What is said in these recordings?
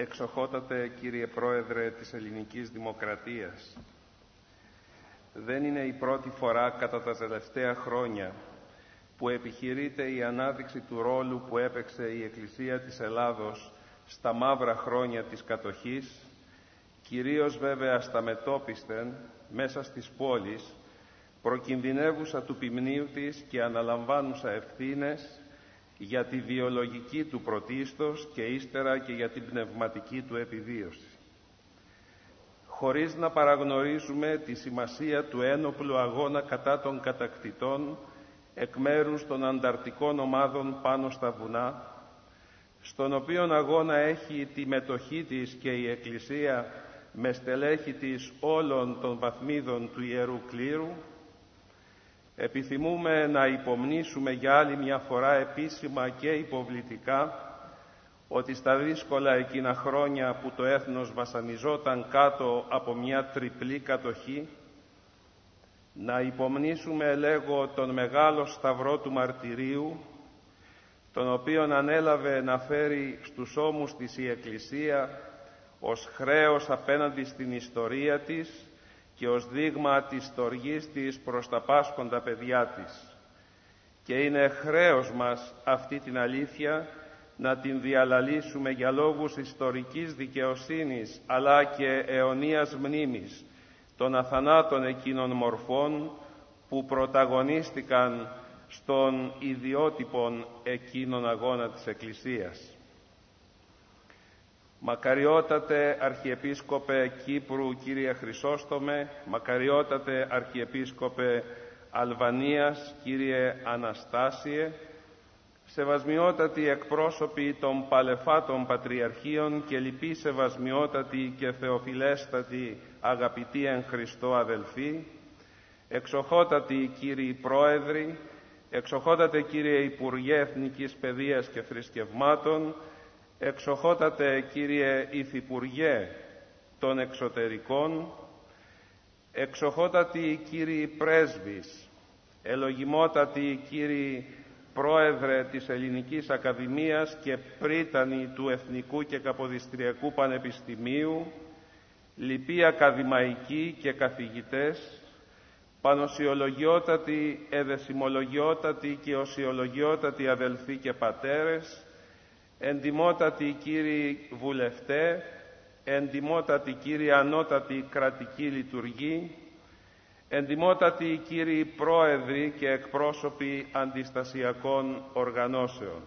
Εξοχότατε κύριε Πρόεδρε της Ελληνικής Δημοκρατίας, δεν είναι η πρώτη φορά κατά τα τελευταία χρόνια που επιχειρείται η ανάδειξη του ρόλου που έπαιξε η Εκκλησία της Ελλάδος στα μαύρα χρόνια της κατοχής, κυρίως βέβαια στα μετόπισθεν μέσα στις πόλεις, προκινδυνεύουσα του ποιμνίου της και αναλαμβάνουσα ευθύνες για τη βιολογική του πρωτίστως και ύστερα και για την πνευματική του επιβίωση. Χωρίς να παραγνωρίζουμε τη σημασία του ένοπλου αγώνα κατά των κατακτητών εκ μέρους των ανταρτικών ομάδων πάνω στα βουνά, στον οποίον αγώνα έχει τη μετοχή της και η Εκκλησία με στελέχη της όλων των βαθμίδων του Ιερού Κλήρου, επιθυμούμε να υπομνήσουμε για άλλη μια φορά επίσημα και υποβλητικά ότι στα δύσκολα εκείνα χρόνια που το έθνος βασανιζόταν κάτω από μια τριπλή κατοχή, να υπομνήσουμε, λέγω, τον μεγάλο σταυρό του μαρτυρίου, τον οποίον ανέλαβε να φέρει στους ώμους της η Εκκλησία ως χρέος απέναντι στην ιστορία της και ως δείγμα της στοργής της προς τα πάσχοντα παιδιά της. Και είναι χρέος μας αυτή την αλήθεια να την διαλαλήσουμε για λόγους ιστορικής δικαιοσύνης αλλά και αιωνίας μνήμης των αθανάτων εκείνων μορφών που πρωταγωνίστηκαν στον ιδιότυπον εκείνον αγώνα της Εκκλησίας. Μακαριότατε Αρχιεπίσκοπε Κύπρου κύριε Χρυσόστομε, μακαριότατε Αρχιεπίσκοπε Αλβανίας κύριε Αναστάσιε, σεβασμιότατοι εκπρόσωποι των παλεφάτων πατριαρχείων και λοιποί σεβασμιότατοι και θεοφιλέστατοι αγαπητοί εν Χριστώ αδελφοί, εξοχότατοι κύριοι Πρόεδροι, εξοχότατε κύριε Υπουργέ Εθνικής Παιδείας και Θρησκευμάτων, εξοχότατε κύριε Υφυπουργέ των Εξωτερικών, εξοχότατοι κύριοι Πρέσβεις, ελογιμότατοι κύριοι Πρόεδρε της Ελληνικής Ακαδημίας και πρίτανοι του Εθνικού και Καποδιστριακού Πανεπιστημίου, λοιποί ακαδημαϊκοί και καθηγητές, πανοσιολογιότατοι, εδεσιμολογιότατοι και οσιολογιότατοι αδελφοί και πατέρες, εντιμότατοι κύριοι βουλευτέ, εντιμότατοι κύριοι ανώτατοι κρατικοί λειτουργοί, εντιμότατοι κύριοι πρόεδροι και εκπρόσωποι αντιστασιακών οργανώσεων.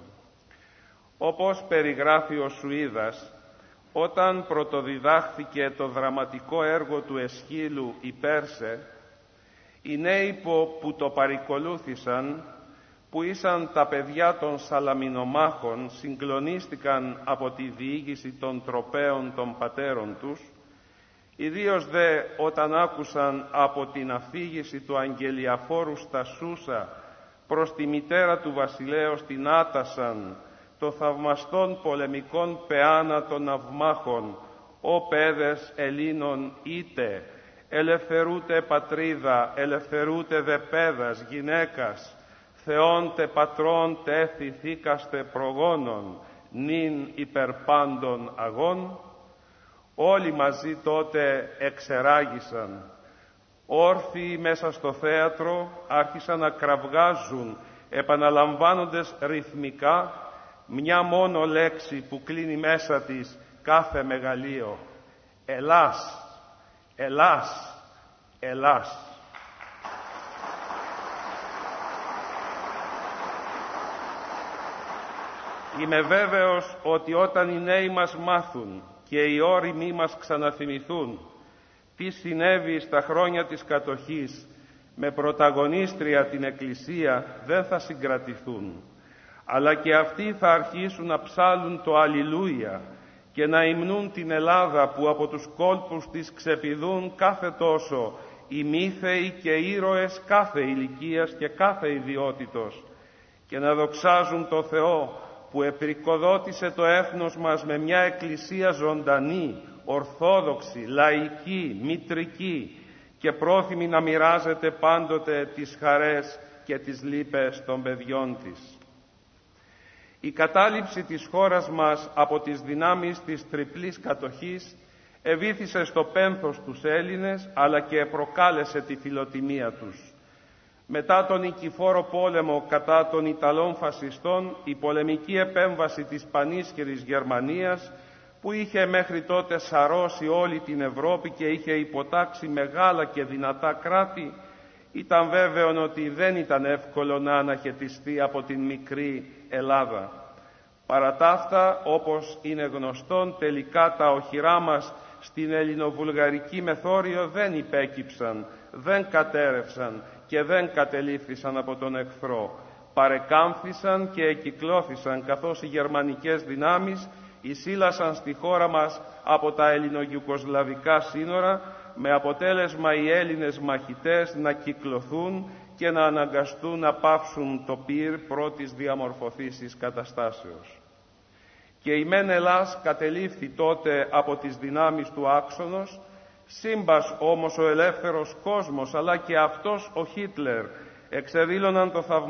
Όπως περιγράφει ο Σουίδας, όταν πρωτοδιδάχθηκε το δραματικό έργο του Εσχύλου η Πέρσε, οι νέοι που το παρικολούθησαν, που ήσαν τα παιδιά των Σαλαμινομάχων, συγκλονίστηκαν από τη διήγηση των τροπαίων των πατέρων τους, ιδίως δε όταν άκουσαν από την αφήγηση του αγγελιαφόρου στα Σούσα προς τη μητέρα του βασιλέως την Άτασαν, το θαυμαστών πολεμικών πεάνα των ναυμάχων, «Ω παιδες Ελλήνων είτε, ελευθερούτε πατρίδα, ελευθερούτε δε παιδας, γυναίκας, Θεόν τε πατρών τε θηθήκαστε προγόνων, νυν υπερπάντων αγών». Όλοι μαζί τότε εξεράγησαν. Όρθιοι μέσα στο θέατρο άρχισαν να κραυγάζουν, επαναλαμβάνοντες ρυθμικά μια μόνο λέξη που κλείνει μέσα της κάθε μεγαλείο. Ελλάς, Ελλάς, Ελλάς. Είμαι βέβαιος ότι όταν οι νέοι μας μάθουν και οι όριμοι μας ξαναθυμηθούν τι συνέβη στα χρόνια της κατοχής με πρωταγωνίστρια την Εκκλησία, δεν θα συγκρατηθούν, αλλά και αυτοί θα αρχίσουν να ψάλουν το Αλληλούια και να υμνούν την Ελλάδα που από τους κόλπους της ξεπηδούν κάθε τόσο οι μύθεοι και ήρωες κάθε ηλικίας και κάθε ιδιότητος, και να δοξάζουν το Θεό που επρικοδότησε το έθνος μας με μια Εκκλησία ζωντανή, ορθόδοξη, λαϊκή, μητρική και πρόθυμη να μοιράζεται πάντοτε τις χαρές και τις λύπες των παιδιών της. Η κατάληψη της χώρας μας από τις δυνάμεις της τριπλής κατοχής ευήθησε στο πένθος τους Έλληνες, αλλά και προκάλεσε τη φιλοτιμία τους. Μετά τον νικηφόρο πόλεμο κατά των Ιταλών φασιστών, η πολεμική επέμβαση της πανίσχυρης Γερμανίας, που είχε μέχρι τότε σαρώσει όλη την Ευρώπη και είχε υποτάξει μεγάλα και δυνατά κράτη, ήταν βέβαιο ότι δεν ήταν εύκολο να αναχαιτιστεί από την μικρή Ελλάδα. Παρά τα αυτά, όπως είναι γνωστόν, τελικά τα οχυρά μας στην ελληνοβουλγαρική μεθόριο δεν υπέκυψαν, δεν κατέρευσαν και δεν κατελήφθησαν από τον εχθρό. Παρεκάμφθησαν και εκυκλώθησαν, καθώς οι γερμανικές δυνάμεις εισήλασαν στη χώρα μας από τα ελληνογιουκοσλαβικά σύνορα, με αποτέλεσμα οι Έλληνες μαχητές να κυκλωθούν και να αναγκαστούν να πάυσουν το πυρ πρώτης διαμορφωθήσης καταστάσεως. Και η μεν Ελλάς κατελήφθη τότε από τις δυνάμεις του άξονος, σύμπας όμως ο ελεύθερος κόσμος, αλλά και αυτός ο Χίτλερ, εξεδήλωναν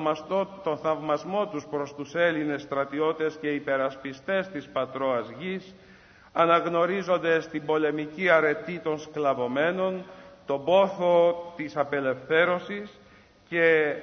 το θαυμασμό τους προς τους Έλληνες στρατιώτες και υπερασπιστές της πατρόας γης, αναγνωρίζοντας την πολεμική αρετή των σκλαβωμένων, τον πόθο της απελευθέρωσης και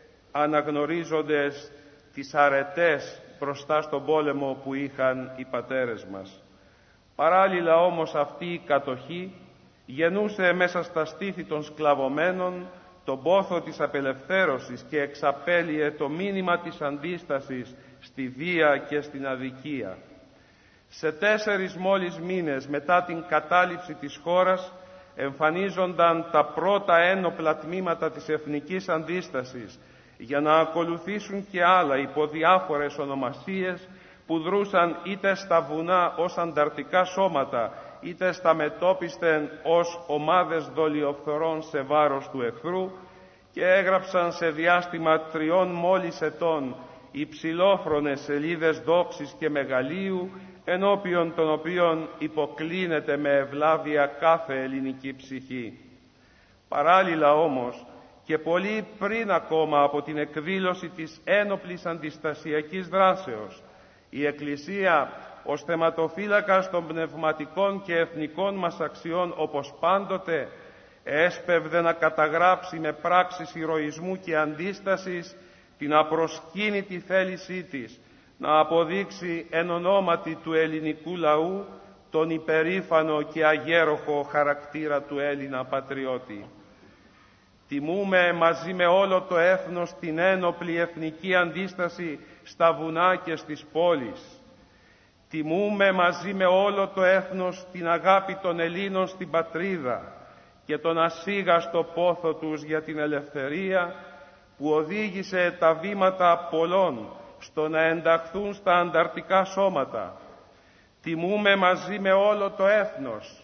αναγνωρίζοντας τις αρετές μπροστά στον πόλεμο που είχαν οι πατέρες μας. Παράλληλα όμως αυτή η κατοχή γεννούσε μέσα στα στήθη των σκλαβωμένων τον πόθο της απελευθέρωσης και εξαπέλυε το μήνυμα της αντίστασης στη βία και στην αδικία. Σε 4 μόλις μήνες μετά την κατάληψη της χώρας εμφανίζονταν τα πρώτα ένοπλα τμήματα της εθνικής αντίστασης, για να ακολουθήσουν και άλλα υπό διάφορες ονομασίες που δρούσαν είτε στα βουνά ως ανταρτικά σώματα, είτε στα μετώπιστεν ως ομάδες δολιοφθορών σε βάρος του εχθρού, και έγραψαν σε διάστημα 3 μόλις ετών υψηλόφρονες σελίδες δόξης και μεγαλείου, ενώπιον των οποίων υποκλίνεται με ευλάβεια κάθε ελληνική ψυχή. Παράλληλα όμως, και πολύ πριν ακόμα από την εκδήλωση της ένοπλης αντιστασιακής δράσεως, η Εκκλησία ως θεματοφύλακας των πνευματικών και εθνικών μας αξιών, όπως πάντοτε, έσπευδε να καταγράψει με πράξεις ηρωισμού και αντίστασης την απροσκήνητη θέλησή της να αποδείξει εν ονόματι του ελληνικού λαού τον υπερήφανο και αγέροχο χαρακτήρα του Έλληνα πατριώτη. Τιμούμε μαζί με όλο το έθνος την ένοπλη εθνική αντίσταση στα βουνά και στις πόλεις. Τιμούμε μαζί με όλο το έθνος την αγάπη των Ελλήνων στην πατρίδα και τον ασίγαστο πόθο τους για την ελευθερία, που οδήγησε τα βήματα πολλών στο να ενταχθούν στα ανταρτικά σώματα. Τιμούμε μαζί με όλο το έθνος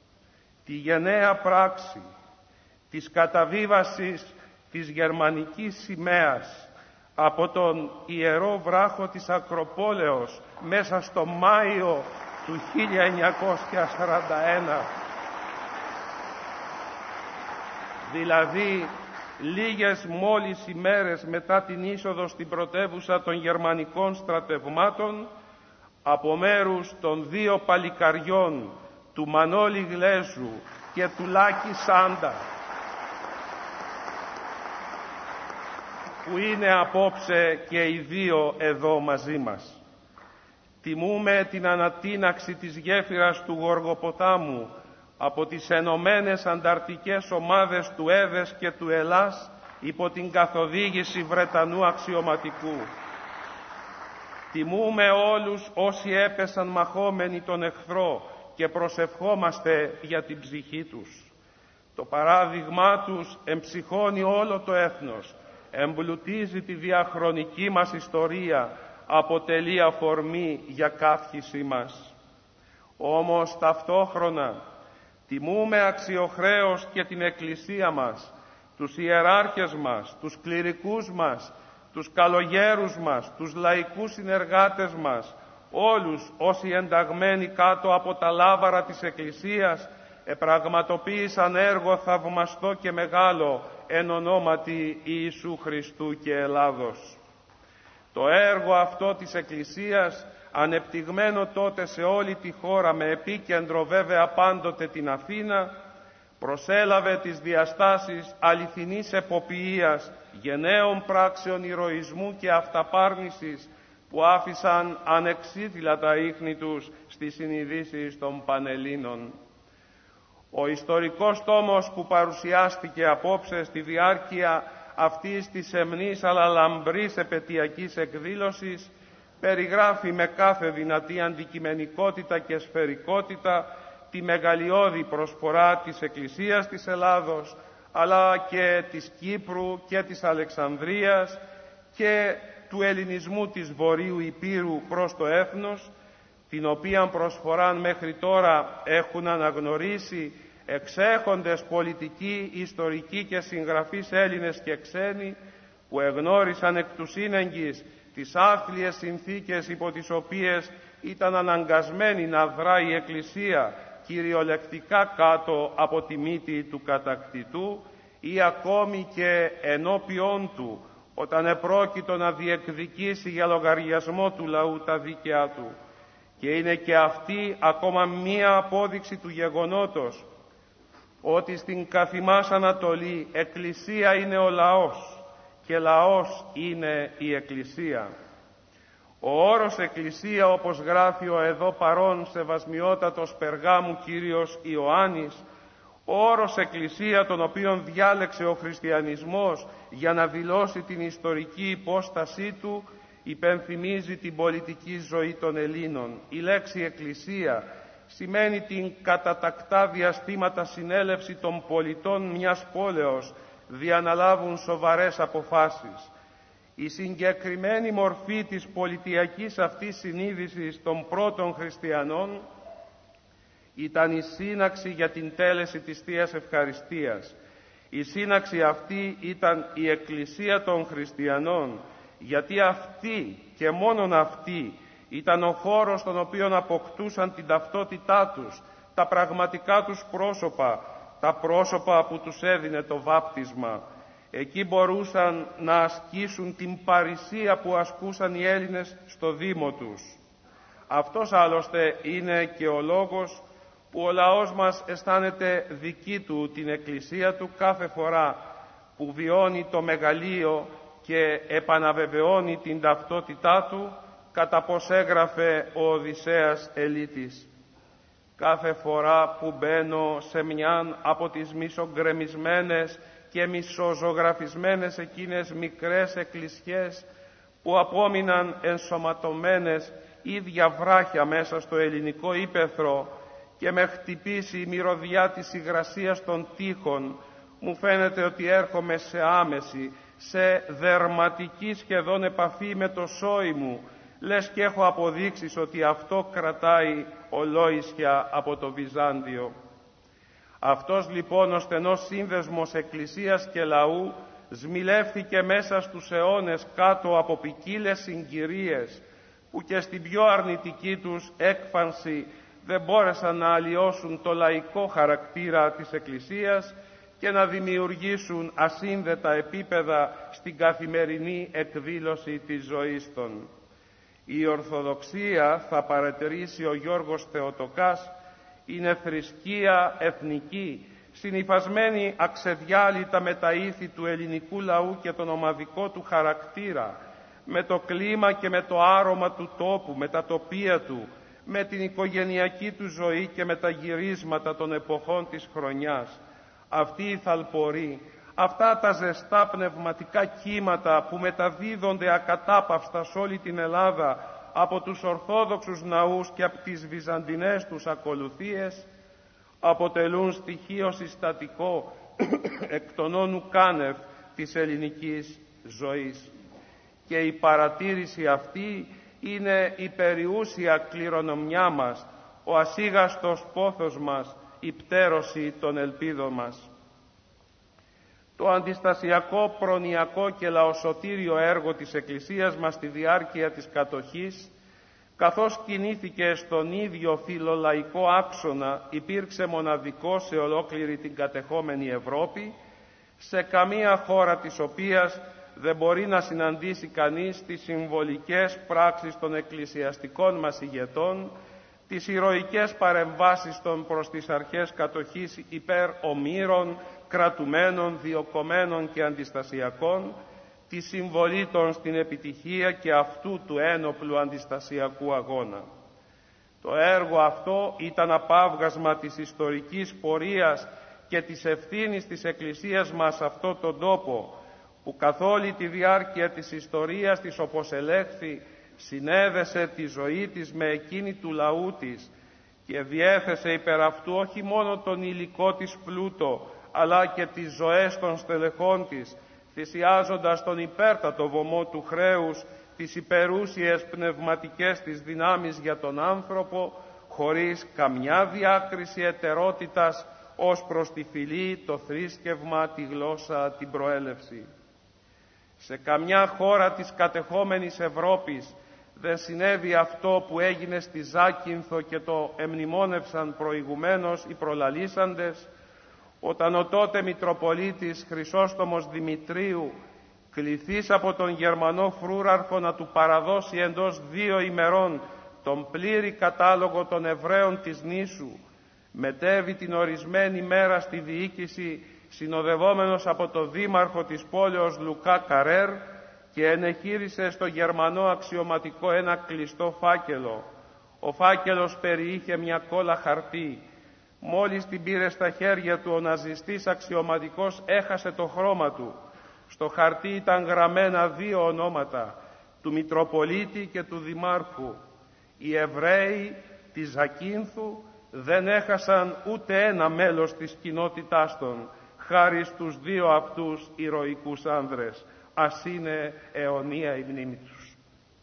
τη γενναία πράξη της καταβίβασης της γερμανικής σημαίας από τον ιερό βράχο της Ακροπόλεως μέσα στο Μάιο του 1941, δηλαδή λίγες μόλις ημέρες μετά την είσοδο στην πρωτεύουσα των γερμανικών στρατευμάτων, από μέρους των 2 παλικαριών, του Μανώλη Γλέζου και του Λάκη Σάντα, που είναι απόψε και οι 2 εδώ μαζί μας. Τιμούμε την ανατείναξη της γέφυρας του Γοργοποτάμου από τις ενωμένες ανταρτικές ομάδες του ΕΔΕΣ και του Ελλάς υπό την καθοδήγηση Βρετανού αξιωματικού. Τιμούμε όλους όσοι έπεσαν μαχόμενοι τον εχθρό και προσευχόμαστε για την ψυχή τους. Το παράδειγμά τους εμψυχώνει όλο το έθνος, εμπλουτίζει τη διαχρονική μας ιστορία, αποτελεί αφορμή για καύχησή μας. Όμως ταυτόχρονα τιμούμε αξιοχρέως και την Εκκλησία μας, τους ιεράρχες μας, τους κληρικούς μας, τους καλογέρους μας, τους λαϊκούς συνεργάτες μας, όλους όσοι ενταγμένοι κάτω από τα λάβαρα της Εκκλησίας επραγματοποίησαν έργο θαυμαστό και μεγάλο εν ονόματι Ιησού Χριστού και Ελλάδος. Το έργο αυτό της Εκκλησίας, ανεπτυγμένο τότε σε όλη τη χώρα με επίκεντρο βέβαια πάντοτε την Αθήνα, προσέλαβε τις διαστάσεις αληθινής εποποιίας, γενναίων πράξεων ηρωισμού και αυταπάρνησης που άφησαν ανεξίτηλα τα ίχνη τους στις συνειδήσεις των Πανελλήνων. Ο ιστορικός τόμος που παρουσιάστηκε απόψε στη διάρκεια αυτής της σεμνής αλλά λαμπρής επετειακής εκδήλωσης περιγράφει με κάθε δυνατή αντικειμενικότητα και σφαιρικότητα τη μεγαλειώδη προσφορά της Εκκλησίας της Ελλάδος, αλλά και της Κύπρου και της Αλεξανδρίας και του ελληνισμού της Βορείου Υπήρου προς το έθνος, την οποία προσφορά μέχρι τώρα έχουν αναγνωρίσει εξέχοντες πολιτικοί, ιστορικοί και συγγραφείς Έλληνες και ξένοι, που εγνώρισαν εκ του σύνεγγυς τις άθλιες συνθήκες υπό τις οποίες ήταν αναγκασμένη να δράει η Εκκλησία κυριολεκτικά κάτω από τη μύτη του κατακτητού ή ακόμη και ενώπιον του, όταν επρόκειτο να διεκδικήσει για λογαριασμό του λαού τα δίκαια του. Και είναι και αυτή ακόμα μία απόδειξη του γεγονότος ότι στην καθημάς Ανατολή Εκκλησία είναι ο λαός και λαός είναι η Εκκλησία. Ο όρος Εκκλησία, όπως γράφει ο εδώ παρόν σεβασμιότατος Περγάμου Κύριος Ιωάννης, ο όρος Εκκλησία τον οποίον διάλεξε ο χριστιανισμός για να δηλώσει την ιστορική υπόστασή του, υπενθυμίζει την πολιτική ζωή των Ελλήνων. Η λέξη Εκκλησία σημαίνει την κατατακτά διαστήματα συνέλευση των πολιτών μιας πόλεως διαναλάβουν σοβαρές αποφάσεις. Η συγκεκριμένη μορφή της πολιτιακής αυτής συνείδησης των πρώτων χριστιανών ήταν η σύναξη για την τέλεση της Θείας Ευχαριστίας. Η σύναξη αυτή ήταν η Εκκλησία των χριστιανών, γιατί αυτή και μόνον αυτή ήταν ο χώρος στον οποίο αποκτούσαν την ταυτότητά τους, τα πραγματικά τους πρόσωπα, τα πρόσωπα που τους έδινε το βάπτισμα. Εκεί μπορούσαν να ασκήσουν την παρησία που ασκούσαν οι Έλληνες στο Δήμο τους. Αυτός άλλωστε είναι και ο λόγος που ο λαός μας αισθάνεται δική του την Εκκλησία του κάθε φορά που βιώνει το μεγαλείο και επαναβεβαιώνει την ταυτότητά του, κατά πως έγραφε ο Οδυσσέας Ελίτης. Κάθε φορά που μπαίνω σε μιαν από τις μισογκρεμισμένες και μισοζωγραφισμένες εκείνες μικρές εκκλησιές που απόμειναν ενσωματωμένες ίδια βράχια μέσα στο ελληνικό ύπαιθρο και με χτυπήσει η μυρωδιά της υγρασίας των τοίχων, μου φαίνεται ότι έρχομαι σε άμεση, σε δερματική σχεδόν επαφή με το σόι μου, λες και έχω αποδείξεις ότι αυτό κρατάει ολόησια από το Βυζάντιο. Αυτός λοιπόν ο στενός σύνδεσμος εκκλησίας και λαού σμιλεύθηκε μέσα στους αιώνες κάτω από ποικίλες συγκυρίες που και στην πιο αρνητική τους έκφανση δεν μπόρεσαν να αλλοιώσουν το λαϊκό χαρακτήρα της Εκκλησίας και να δημιουργήσουν ασύνδετα επίπεδα στην καθημερινή εκδήλωση της ζωής των. Η Ορθοδοξία, θα παρατηρήσει ο Γιώργος Θεοτοκάς, είναι θρησκεία εθνική, συνυφασμένη αξεδιάλυτα με τα ήθη του ελληνικού λαού και τον ομαδικό του χαρακτήρα, με το κλίμα και με το άρωμα του τόπου, με τα τοπία του, με την οικογενειακή του ζωή και με τα γυρίσματα των εποχών της χρονιάς. Αυτή η θαλπορή, αυτά τα ζεστά πνευματικά κύματα που μεταδίδονται ακατάπαυστα σε όλη την Ελλάδα από τους Ορθόδοξους ναούς και από τις βυζαντινές τους ακολουθίες, αποτελούν στοιχείο συστατικό εκ των όνου κάνευ της ελληνικής ζωής. Και η παρατήρηση αυτή είναι η περιούσια κληρονομιά μας, ο ασίγαστος πόθος μας, η πτέρωση των ελπίδων μας. Το αντιστασιακό, προνοιακό και λαοσωτήριο έργο της Εκκλησίας μας στη διάρκεια της κατοχής, καθώς κινήθηκε στον ίδιο φιλολαϊκό άξονα, υπήρξε μοναδικό σε ολόκληρη την κατεχόμενη Ευρώπη, σε καμία χώρα της οποίας δεν μπορεί να συναντήσει κανείς τις συμβολικές πράξεις των εκκλησιαστικών μας ηγετών, τις ηρωικές παρεμβάσεις των προς τις αρχές κατοχής υπέρ ομήρων, κρατουμένων, διοκομμένων και αντιστασιακών, τη συμβολή των στην επιτυχία και αυτού του ένοπλου αντιστασιακού αγώνα. Το έργο αυτό ήταν απάβγασμα της ιστορικής πορείας και της ευθύνης της Εκκλησίας μας σε αυτόν τον τόπο, που καθ' όλη τη διάρκεια της ιστορίας της, όπως ελέγχθη, συνέδεσε τη ζωή της με εκείνη του λαού της και διέθεσε υπέρ αυτού όχι μόνο τον υλικό της πλούτο, αλλά και τις ζωές των στελεχών της, θυσιάζοντας τον υπέρτατο βωμό του χρέους, τις υπερούσιες πνευματικές της δυνάμεις για τον άνθρωπο, χωρίς καμιά διάκριση ετερότητας ως προς τη φυλή, το θρήσκευμα, τη γλώσσα, την προέλευση. Σε καμιά χώρα της κατεχόμενης Ευρώπης δεν συνέβη αυτό που έγινε στη Ζάκυνθο και το εμνημόνευσαν προηγουμένως οι προλαλήσαντες, όταν ο τότε Μητροπολίτης Χρυσόστομος Δημητρίου, κληθής από τον Γερμανό φρούραρχο να του παραδώσει εντός 2 ημερών τον πλήρη κατάλογο των Εβραίων της νήσου, μετέβη την ορισμένη μέρα στη διοίκηση συνοδευόμενος από το δήμαρχο της πόλεως Λουκά Καρέρ και ενεχείρισε στο Γερμανό αξιωματικό ένα κλειστό φάκελο. Ο φάκελος περιείχε μια κόλλα χαρτί. Μόλις την πήρε στα χέρια του, ο ναζιστής αξιωματικός έχασε το χρώμα του. Στο χαρτί ήταν γραμμένα 2 ονόματα, του Μητροπολίτη και του Δημάρχου. Οι Εβραίοι της Ζακίνθου δεν έχασαν ούτε ένα μέλος της κοινότητάς των, χάρη στους 2 αυτούς ηρωικούς άνδρες. Ας είναι αιωνία η μνήμη τους.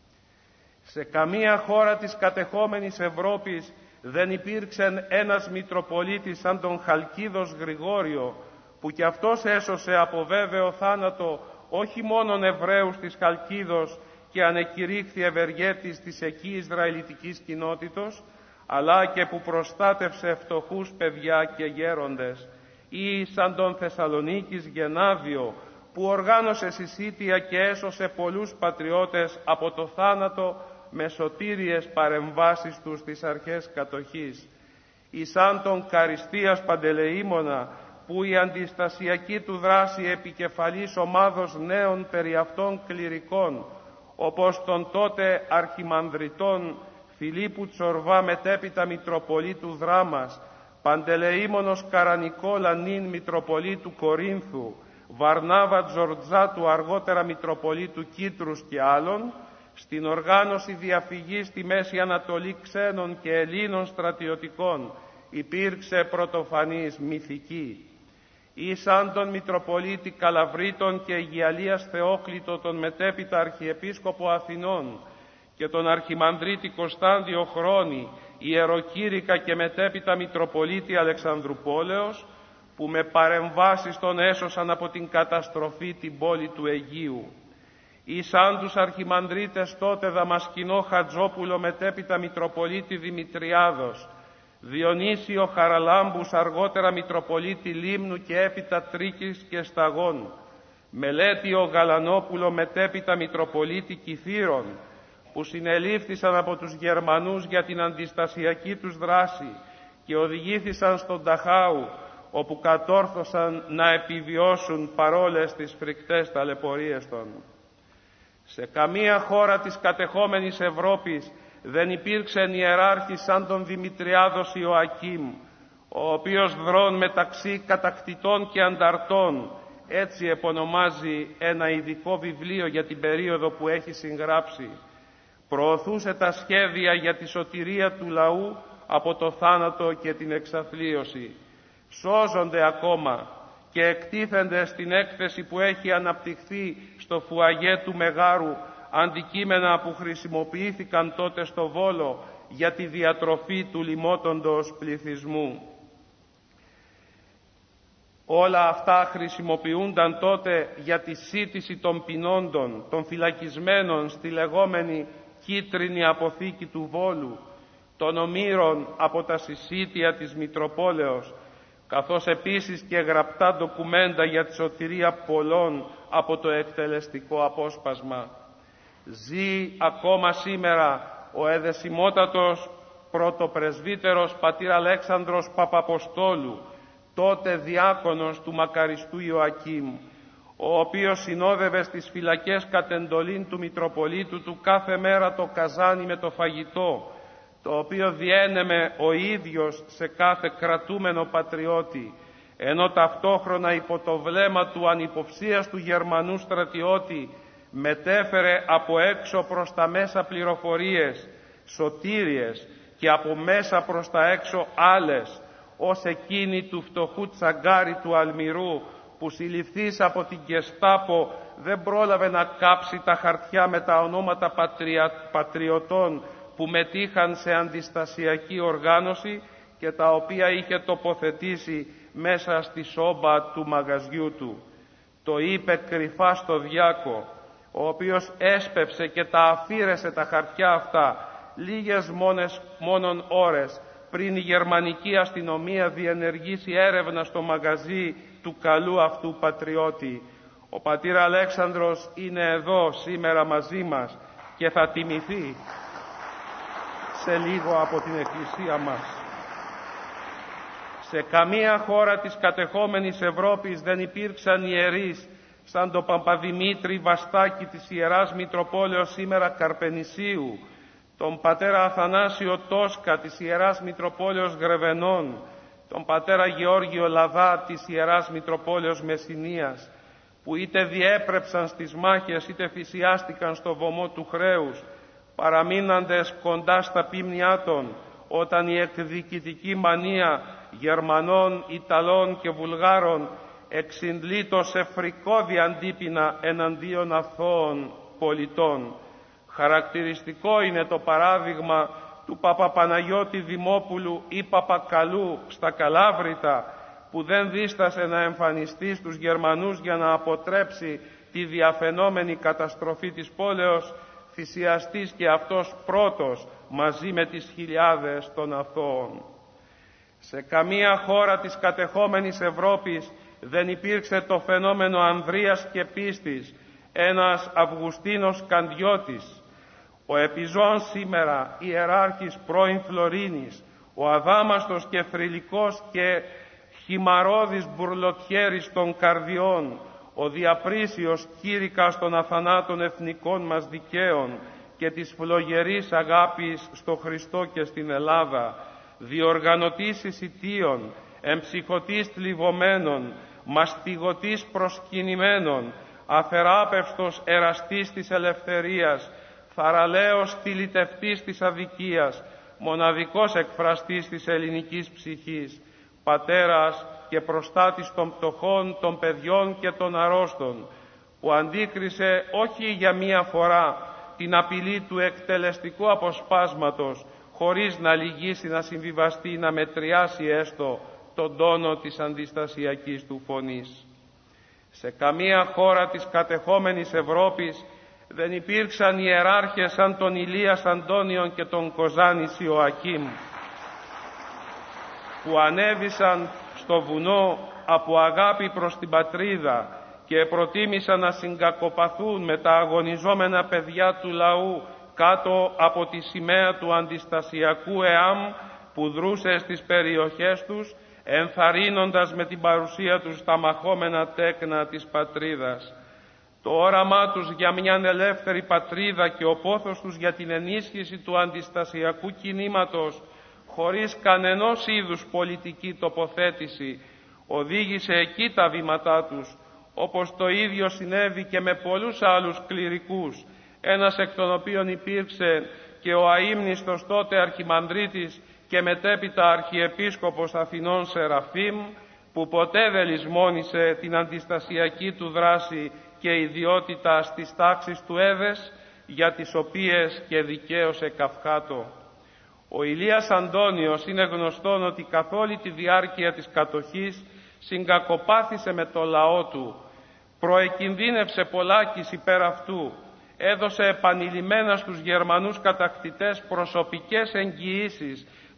Σε καμία χώρα της κατεχόμενης Ευρώπης δεν υπήρξε ένας Μητροπολίτης σαν τον Χαλκίδος Γρηγόριο, που κι αυτός έσωσε από βέβαιο θάνατο όχι μόνον Εβραίους της Χαλκίδος και ανεκηρύχθη ευεργέτης της εκεί Ισραηλιτικής κοινότητος, αλλά και που προστάτευσε φτωχούς παιδιά και γέροντες, ή σαν τον Θεσσαλονίκης Γενάδιο, που οργάνωσε συσίτια και έσωσε πολλούς πατριώτες από το θάνατο με σωτήριες παρεμβάσεις τους στις αρχές κατοχής, ή σαν τον Καριστίας Παντελεήμονα, που η αντιστασιακή του δράση επικεφαλής ομάδος νέων περί αυτών κληρικών, όπως τον τότε αρχιμανδριτών Φιλίππου Τσορβά, μετέπειτα Μητροπολίτου Δράμας, Παντελεήμονος Καρανικόλα νυν Μητροπολίτου Κορίνθου, Βαρνάβα Τζορτζάτου αργότερα Μητροπολίτου Κίτρους και άλλων, στην οργάνωση διαφυγής στη Μέση Ανατολή ξένων και Ελλήνων στρατιωτικών υπήρξε πρωτοφανής μυθική. Ή σαν τον Μητροπολίτη Καλαβρίτων και Αιγιαλίας Θεόκλητο, τον μετέπειτα Αρχιεπίσκοπο Αθηνών, και τον Αρχιμανδρίτη Κωνσταντιο Χρόνη, Ιεροκήρυκα και μετέπειτα Μητροπολίτη Αλεξανδρουπόλεως, που με παρεμβάσεις τον έσωσαν από την καταστροφή την πόλη του Αιγείου. Ή σαν τους Αρχιμανδρίτες τότε Δαμασκηνό Χατζόπουλο, μετέπειτα Μητροπολίτη Δημητριάδος, Διονύσιο Χαραλάμπους, αργότερα Μητροπολίτη Λίμνου και έπειτα Τρίκης και Σταγών, Μελέτιο Γαλανόπουλο, μετέπειτα Μητροπολίτη Κιθήρων, που συνελήφθησαν από τους Γερμανούς για την αντιστασιακή τους δράση και οδηγήθησαν στον Νταχάου, όπου κατόρθωσαν να επιβιώσουν παρόλες τις φρικτές ταλαιπωρίες των. Σε καμία χώρα της κατεχόμενης Ευρώπης δεν υπήρξε ιεράρχης σαν τον Δημητριάδος Ιωακήμ, ο οποίος δρών μεταξύ κατακτητών και ανταρτών, έτσι επωνομάζει ένα ειδικό βιβλίο για την περίοδο που έχει συγγράψει, προωθούσε τα σχέδια για τη σωτηρία του λαού από το θάνατο και την εξαθλίωση. Σώζονται ακόμα και εκτίθενται στην έκθεση που έχει αναπτυχθεί στο φουαγέ του Μεγάρου, αντικείμενα που χρησιμοποιήθηκαν τότε στο Βόλο για τη διατροφή του λιμότοντος πληθυσμού. Όλα αυτά χρησιμοποιούνταν τότε για τη σύτηση των πεινώντων, των φυλακισμένων στη λεγόμενη κίτρινη αποθήκη του Βόλου, των ομήρων από τα συσίτια της Μητροπόλεως, καθώς επίσης και γραπτά ντοκουμέντα για τη σωτηρία πολλών από το εκτελεστικό απόσπασμα. Ζει ακόμα σήμερα ο εδεσιμότατος πρωτοπρεσβύτερος πατήρ Αλέξανδρος Παπαποστόλου, τότε διάκονος του μακαριστού Ιωακήμ, ο οποίος συνόδευε στις φυλακές κατ' εντολήν του Μητροπολίτου του κάθε μέρα το καζάνι με το φαγητό, το οποίο διένεμε ο ίδιος σε κάθε κρατούμενο πατριώτη, ενώ ταυτόχρονα υπό το βλέμμα του ανυποψίαστου Γερμανού στρατιώτη μετέφερε από έξω προς τα μέσα πληροφορίες σωτήριες και από μέσα προς τα έξω άλλες, ως εκείνη του φτωχού τσαγκάρι του Αλμυρού, που συλληφθείς από την Γκεστάπο δεν πρόλαβε να κάψει τα χαρτιά με τα ονόματα πατριωτών που μετήχαν σε αντιστασιακή οργάνωση και τα οποία είχε τοποθετήσει μέσα στη σόμπα του μαγαζιού του. Το είπε κρυφά στο διάκο, ο οποίος έσπευσε και τα αφήρεσε τα χαρτιά αυτά λίγες μόνον ώρες πριν η γερμανική αστυνομία διενεργήσει έρευνα στο μαγαζί του καλού αυτού πατριώτη. Ο πατήρ Αλέξανδρος είναι εδώ σήμερα μαζί μας και θα τιμηθεί σε λίγο από την Εκκλησία μας. Σε καμία χώρα της κατεχόμενης Ευρώπης δεν υπήρξαν ιερείς σαν τον Παπαδημήτρη Βαστάκη της Ιεράς Μητροπόλεως σήμερα Καρπενησίου, τον πατέρα Αθανάσιο Τόσκα της Ιεράς Μητροπόλεως Γρεβενών, τον πατέρα Γεώργιο Λαδά της Ιεράς Μητροπόλεως Μεσσηνίας, που είτε διέπρεψαν στις μάχες είτε θυσιάστηκαν στο βωμό του χρέους, παραμείναντες κοντά στα πίμνιά των, όταν η εκδικητική μανία Γερμανών, Ιταλών και Βουλγάρων εξυντλήτω σε φρικώδη αντίπεινα εναντίον αθώων πολιτών. Χαρακτηριστικό είναι το παράδειγμα του Παπαπαναγιώτη Δημόπουλου ή Παπακαλού στα Καλάβρητα, που δεν δίστασε να εμφανιστεί στους Γερμανούς για να αποτρέψει τη διαφαινόμενη καταστροφή της πόλεως, θυσιαστής και αυτός πρώτος μαζί με τις χιλιάδες των αθώων. Σε καμία χώρα της κατεχόμενης Ευρώπης δεν υπήρξε το φαινόμενο ανδρείας και πίστης, ένας Αυγουστίνος Καντιώτης, ο επιζών σήμερα ιεράρχης πρώην Φλωρίνης, ο αδάμαστος και θρυλικός και χυμαρώδης μπουρλοτιέρης των καρδιών, ο διαπρίσιος κήρυκας των αθανάτων εθνικών μας δικαίων και της φλογερής αγάπης στο Χριστό και στην Ελλάδα, διοργανωτής εισιτίων, εμψυχωτής θλιβωμένων, μαστιγωτής προσκυνημένων, αθεράπευστος εραστής της ελευθερίας, θαραλέος τηλιτευτής της αδικίας, μοναδικός εκφραστής της ελληνικής ψυχής, πατέρας και προστάτης των πτωχών, των παιδιών και των αρρώστων, που αντίκρισε όχι για μία φορά την απειλή του εκτελεστικού αποσπάσματος, χωρίς να λυγίσει, να συμβιβαστεί, να μετριάσει έστω τον τόνο της αντιστασιακής του φωνής. Σε καμία χώρα της κατεχόμενης Ευρώπης δεν υπήρξαν ιεράρχες σαν τον Ηλίας Αντώνιον και τον Κοζάνης Ιωακήμ, που ανέβησαν στο βουνό από αγάπη προς την πατρίδα και προτίμησαν να συγκακοπαθούν με τα αγωνιζόμενα παιδιά του λαού κάτω από τη σημαία του αντιστασιακού ΕΑΜ που δρούσε στις περιοχές τους, ενθαρρύνοντας με την παρουσία τους τα μαχόμενα τέκνα της πατρίδας. Το όραμά τους για μια ελεύθερη πατρίδα και ο πόθος τους για την ενίσχυση του αντιστασιακού κινήματος, χωρίς κανενός είδους πολιτική τοποθέτηση, οδήγησε εκεί τα βήματά τους, όπως το ίδιο συνέβη και με πολλούς άλλους κληρικούς, ένας εκ των οποίων υπήρξε και ο αείμνηστος τότε αρχιμανδρίτης και μετέπειτα αρχιεπίσκοπος Αθηνών Σεραφείμ, που ποτέ δεν λησμόνησε την αντιστασιακή του δράση και ιδιότητα στις τάξεις του Έδες, για τις οποίες και δικαίωσε καυχάτο. Ο Ηλίας Αντώνιος είναι γνωστόν ότι καθ' όλη τη διάρκεια της κατοχής συγκακοπάθησε με το λαό του, προεκινδύνευσε πολλάκις υπέρ αυτού, έδωσε επανειλημμένα στους Γερμανούς κατακτητές προσωπικές εγγυήσεις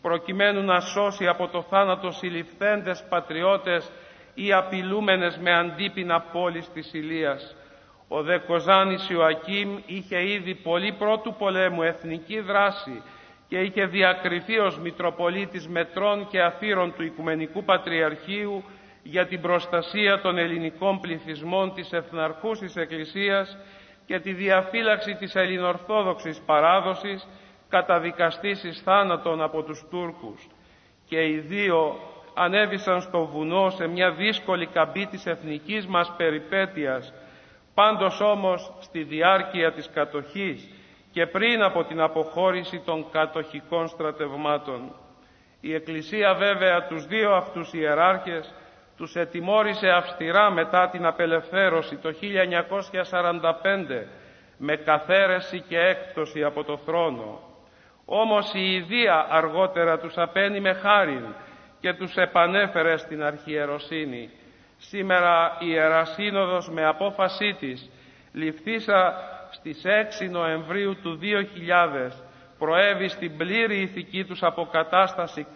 προκειμένου να σώσει από το θάνατο συλληφθέντες πατριώτες ή απειλούμενες με αντίπεινα πόλεις της Ηλίας. Ο δε Κοζάνης Ιωακήμ είχε ήδη πολύ πρώτου πολέμου εθνική δράση και είχε διακριθεί ως Μητροπολίτης Μετρών και Αθήρων του Οικουμενικού Πατριαρχείου για την προστασία των ελληνικών πληθυσμών της Εθναρχούσης Εκκλησίας και τη διαφύλαξη της ελληνορθόδοξης παράδοσης, καταδικαστής εις θάνατον από τους Τούρκους. Και οι δύο ανέβησαν στο βουνό σε μια δύσκολη καμπή της εθνικής μας περιπέτειας, πάντως όμως στη διάρκεια της κατοχής και πριν από την αποχώρηση των κατοχικών στρατευμάτων. Η Εκκλησία βέβαια τους δύο αυτούς ιεράρχες τους ετιμώρησε αυστηρά μετά την απελευθέρωση το 1945 με καθαίρεση και έκπτωση από το θρόνο. Όμως η Ιδία αργότερα τους απένει με χάριν και τους επανέφερε στην αρχιεροσύνη. Σήμερα η Ιερά Σύνοδος με απόφασή της, ληφθήσα στις 6 Νοεμβρίου του 2000, προέβη στην πλήρη ηθική τους αποκατάσταση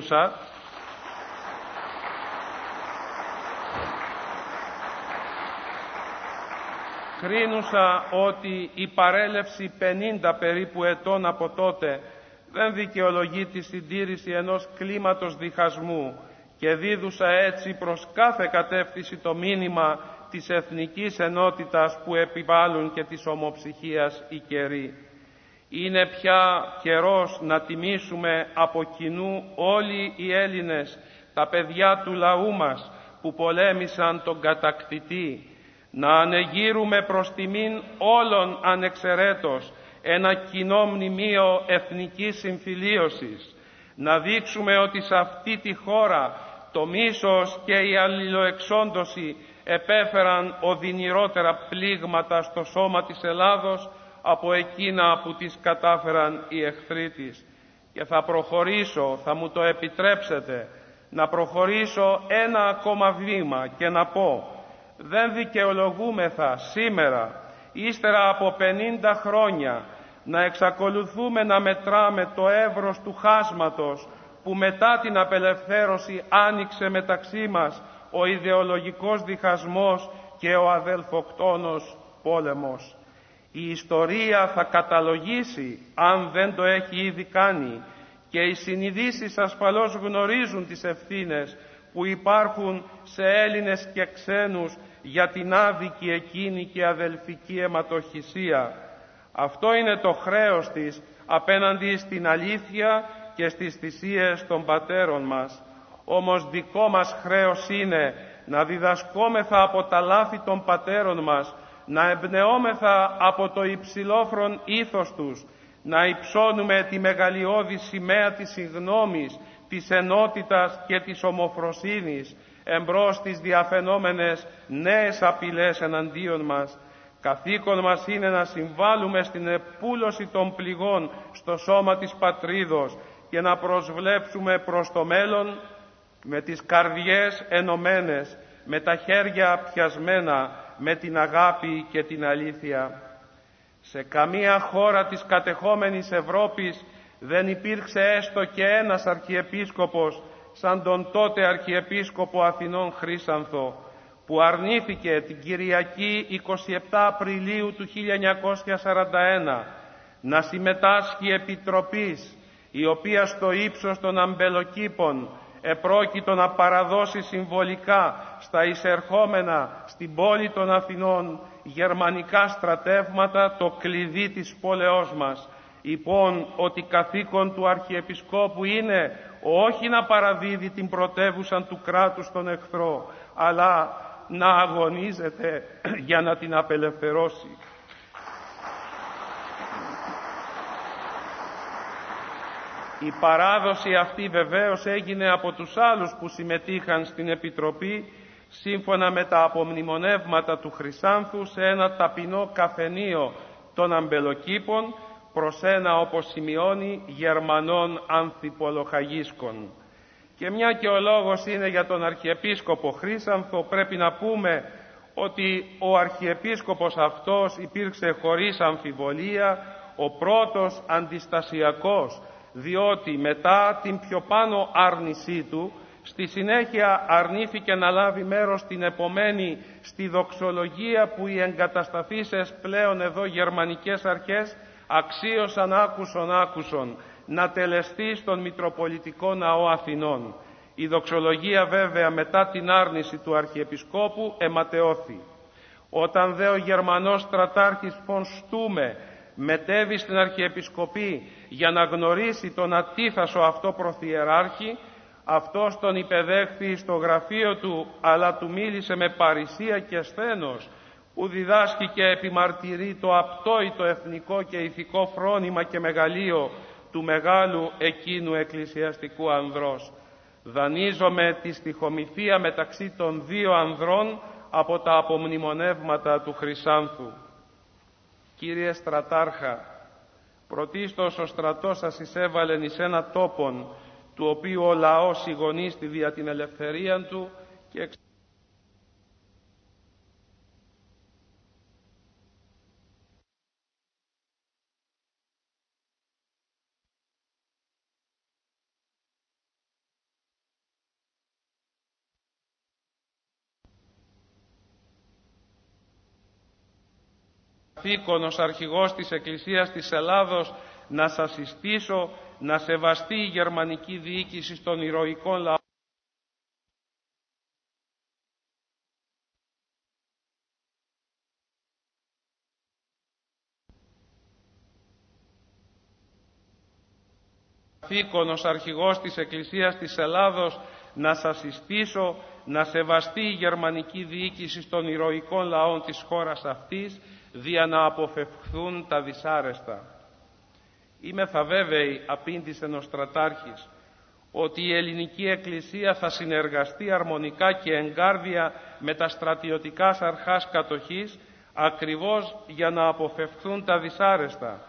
κρίνουσα ότι η παρέλευση 50 περίπου ετών από τότε δεν δικαιολογεί τη συντήρηση ενός κλίματος διχασμού και δίδουσα έτσι προς κάθε κατεύθυνση το μήνυμα της εθνικής ενότητας που επιβάλλουν και της ομοψυχίας οι καιροί. Είναι πια καιρός να τιμήσουμε από κοινού όλοι οι Έλληνες, τα παιδιά του λαού μας που πολέμησαν τον κατακτητή, να ανεγείρουμε προς τιμήν όλων ανεξαιρέτως ένα κοινό μνημείο εθνικής συμφιλίωσης, να δείξουμε ότι σε αυτή τη χώρα το μίσος και η αλληλοεξόντωση επέφεραν οδυνηρότερα πλήγματα στο σώμα της Ελλάδος από εκείνα που τις κατάφεραν οι εχθροί της. Και θα προχωρήσω, θα μου το επιτρέψετε, να προχωρήσω ένα ακόμα βήμα και να πω: δεν δικαιολογούμεθα σήμερα, ύστερα από 50 χρόνια, να εξακολουθούμε να μετράμε το εύρος του χάσματος που μετά την απελευθέρωση άνοιξε μεταξύ μας ο ιδεολογικός διχασμός και ο αδελφοκτόνος πόλεμος. Η ιστορία θα καταλογίσει, αν δεν το έχει ήδη κάνει, και οι συνειδήσεις ασφαλώς γνωρίζουν τις ευθύνες που υπάρχουν σε Έλληνες και ξένους για την άδικη εκείνη και αδελφική αιματοχυσία. Αυτό είναι το χρέος της απέναντι στην αλήθεια και στις θυσίες των πατέρων μας. Όμως δικό μας χρέος είναι να διδασκόμεθα από τα λάθη των πατέρων μας, να εμπνεόμεθα από το υψηλόφρον ήθος τους, να υψώνουμε τη μεγαλειώδη σημαία της συγνώμης, της ενότητας και της ομοφροσύνης εμπρός στις διαφαινόμενες νέες απειλές εναντίον μας. Καθήκον μας είναι να συμβάλλουμε στην επούλωση των πληγών στο σώμα της πατρίδος και να προσβλέψουμε προς το μέλλον με τις καρδιές ενωμένες, με τα χέρια πιασμένα, με την αγάπη και την αλήθεια. Σε καμία χώρα της κατεχόμενης Ευρώπης δεν υπήρξε έστω και ένας αρχιεπίσκοπος σαν τον τότε Αρχιεπίσκοπο Αθηνών Χρύσανθο, που αρνήθηκε την Κυριακή 27 Απριλίου του 1941 να συμμετάσχει επιτροπής, η οποία στο ύψος των αμπελοκήπων επρόκειτο να παραδώσει συμβολικά στα εισερχόμενα στην πόλη των Αθηνών γερμανικά στρατεύματα το κλειδί της πόλεως μας, υπόν ότι καθήκον του Αρχιεπισκόπου είναι όχι να παραδίδει την πρωτεύουσα του κράτους στον εχθρό, αλλά να αγωνίζεται για να την απελευθερώσει. Η παράδοση αυτή βεβαίως έγινε από τους άλλους που συμμετείχαν στην Επιτροπή σύμφωνα με τα απομνημονεύματα του Χρυσάνθου σε ένα ταπεινό καφενείο των αμπελοκήπων προς ένα, όπως σημειώνει, Γερμανών ανθιπολοχαγίσκων. Και μια και ο λόγος είναι για τον Αρχιεπίσκοπο Χρύσανθο, πρέπει να πούμε ότι ο Αρχιεπίσκοπος αυτός υπήρξε χωρίς αμφιβολία ο πρώτος αντιστασιακός διότι μετά την πιο πάνω άρνησή του, στη συνέχεια αρνήθηκε να λάβει μέρος την επομένη στη δοξολογία που οι εγκατασταθήσεις πλέον εδώ γερμανικές αρχές αξίωσαν άκουσον να τελεστεί στον Μητροπολιτικό Ναό Αθηνών. Η δοξολογία βέβαια μετά την άρνηση του Αρχιεπισκόπου αιματεώθη. Όταν δε ο Γερμανός στρατάρχης Φον Στούμε μετέβη στην Αρχιεπισκοπή για να γνωρίσει τον ατίθασο αυτό προθιεράρχη, αυτός τον υπεδέχθη στο γραφείο του, αλλά του μίλησε με παρησία και σθένος, που διδάσκει και επιμαρτυρεί το απτόητο εθνικό και ηθικό φρόνημα και μεγαλείο του μεγάλου εκείνου εκκλησιαστικού ανδρός. Δανείζομαι τη στιχομυθία μεταξύ των δύο ανδρών από τα απομνημονεύματα του Χρυσάνθου. Κύριε Στρατάρχα, πρωτίστως ο στρατός σας εισέβαλεν εις ένα τόπον, του οποίου ο λαός συγγονίστη δια την ελευθερία του και καθήκονος αρχηγός της Εκκλησίας της Ελλάδος να σας συστήσω να σεβαστεί η γερμανική διοίκηση στον ηρωικό λαό. Καθήκονος αρχηγός της Εκκλησίας της Ελλάδος να σας συστήσω να σεβαστεί η γερμανική διοίκηση των ηρωικών λαών της χώρας αυτής, δια να αποφευχθούν τα δυσάρεστα. Είμαι θα βέβαιη, απήντησε ο στρατάρχης, ότι η ελληνική Εκκλησία θα συνεργαστεί αρμονικά και εγκάρδια με τα στρατιωτικά αρχάς κατοχής, ακριβώς για να αποφευχθούν τα δυσάρεστα.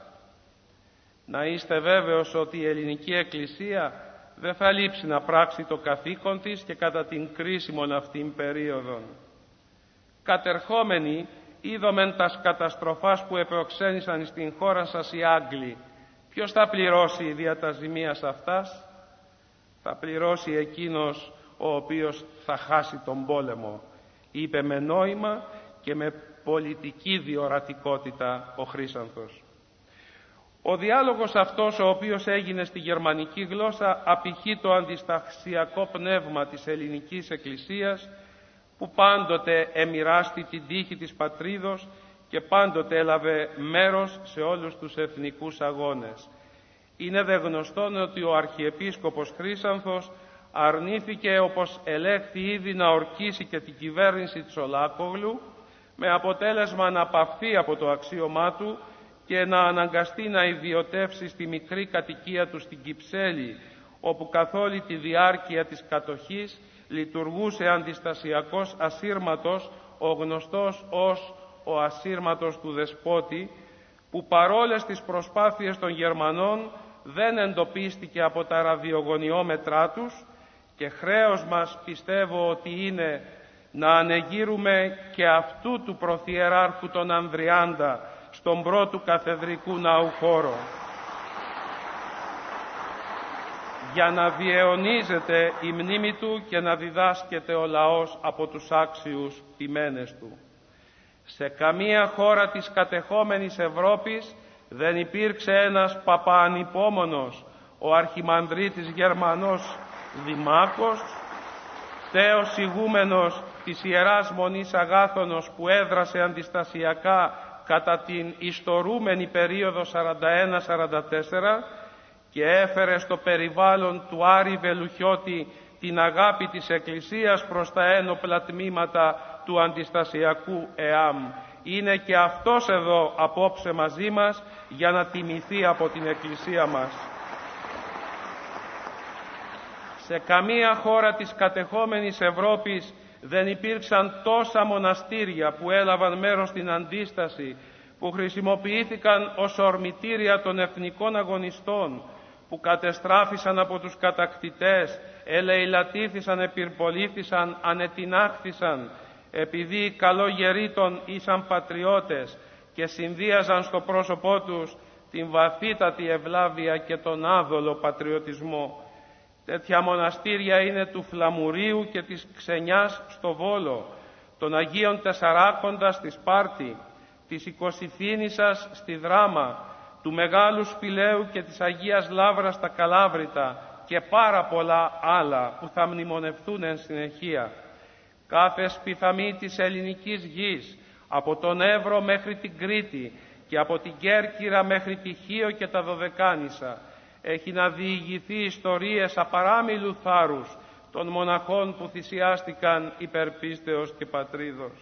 Να είστε βέβαιος ότι η ελληνική Εκκλησία δεν θα λείψει να πράξει το καθήκον της και κατά την κρίσιμον αυτήν περίοδον. Κατερχόμενοι, είδομεν τας καταστροφάς που επροξένησαν στην χώρα σας οι Άγγλοι. Ποιος θα πληρώσει δια τα ζημίας αυτάς? Θα πληρώσει εκείνος ο οποίος θα χάσει τον πόλεμο, είπε με νόημα και με πολιτική διορατικότητα ο Χρύσανθος. Ο διάλογος αυτός, ο οποίος έγινε στη γερμανική γλώσσα, απηχεί το αντιστασιακό πνεύμα της ελληνικής Εκκλησίας, που πάντοτε εμοιράστη την τύχη της πατρίδος και πάντοτε έλαβε μέρος σε όλους τους εθνικούς αγώνες. Είναι δε γνωστόν ότι ο Αρχιεπίσκοπος Χρύσανθος αρνήθηκε, όπως ελέγχθη ήδη, να ορκίσει και την κυβέρνηση της Ολάκογλου, με αποτέλεσμα να παυθεί από το αξίωμά του και να αναγκαστεί να ιδιωτεύσει στη μικρή κατοικία του στην Κυψέλη, όπου καθ' όλη τη διάρκεια της κατοχής λειτουργούσε αντιστασιακός ασύρματος, ο γνωστός ως ο ασύρματος του Δεσπότη, που παρόλες τις προσπάθειες των Γερμανών δεν εντοπίστηκε από τα ραδιογωνιόμετρά τους, και χρέος μας πιστεύω ότι είναι να ανεγείρουμε και αυτού του Πρωθιεράρχου τον Ανδριάντα στον πρώτου καθεδρικού ναού χώρο, για να διαιωνίζεται η μνήμη του και να διδάσκεται ο λαός από τους άξιους ποιμένες του. Σε καμία χώρα της κατεχόμενης Ευρώπης δεν υπήρξε ένας παπαανυπόμονος, ο αρχιμανδρίτης Γερμανός Δημάκος, θέος ηγούμενος της Ιεράς Μονής Αγάθωνος, που έδρασε αντιστασιακά κατά την ιστορούμενη περίοδο 41-44 και έφερε στο περιβάλλον του Άρη Βελουχιώτη την αγάπη της Εκκλησίας προς τα ένοπλα τμήματα του αντιστασιακού ΕΑΜ. Είναι και αυτός εδώ απόψε μαζί μας για να τιμηθεί από την Εκκλησία μας. Σε καμία χώρα της κατεχόμενης Ευρώπης δεν υπήρξαν τόσα μοναστήρια που έλαβαν μέρος στην αντίσταση, που χρησιμοποιήθηκαν ως ορμητήρια των εθνικών αγωνιστών, που κατεστράφησαν από τους κατακτητές, ελεηλατήθησαν, επιρπολήθησαν, ανετινάχθησαν, επειδή οι καλόγεροί των ήσαν πατριώτες και συνδύαζαν στο πρόσωπό τους την βαθύτατη ευλάβεια και τον άδολο πατριωτισμό. Τέτοια μοναστήρια είναι του Φλαμουρίου και της Ξενιάς στο Βόλο, των Αγίων Τεσσαράκοντα στη Σπάρτη, της Οικοσυθήνισσας στη Δράμα, του Μεγάλου Σπηλαίου και της Αγίας Λαύρας στα Καλάβρητα και πάρα πολλά άλλα που θα μνημονευτούν εν συνεχεία. Κάθε σπιθαμή της ελληνικής γης, από τον Εύρο μέχρι την Κρήτη και από την Κέρκυρα μέχρι τη Χίο και τα Δωδεκάνησα, έχει να διηγηθεί ιστορίες απαράμιλου θάρρους των μοναχών που θυσιάστηκαν υπέρ πίστεως και πατρίδος.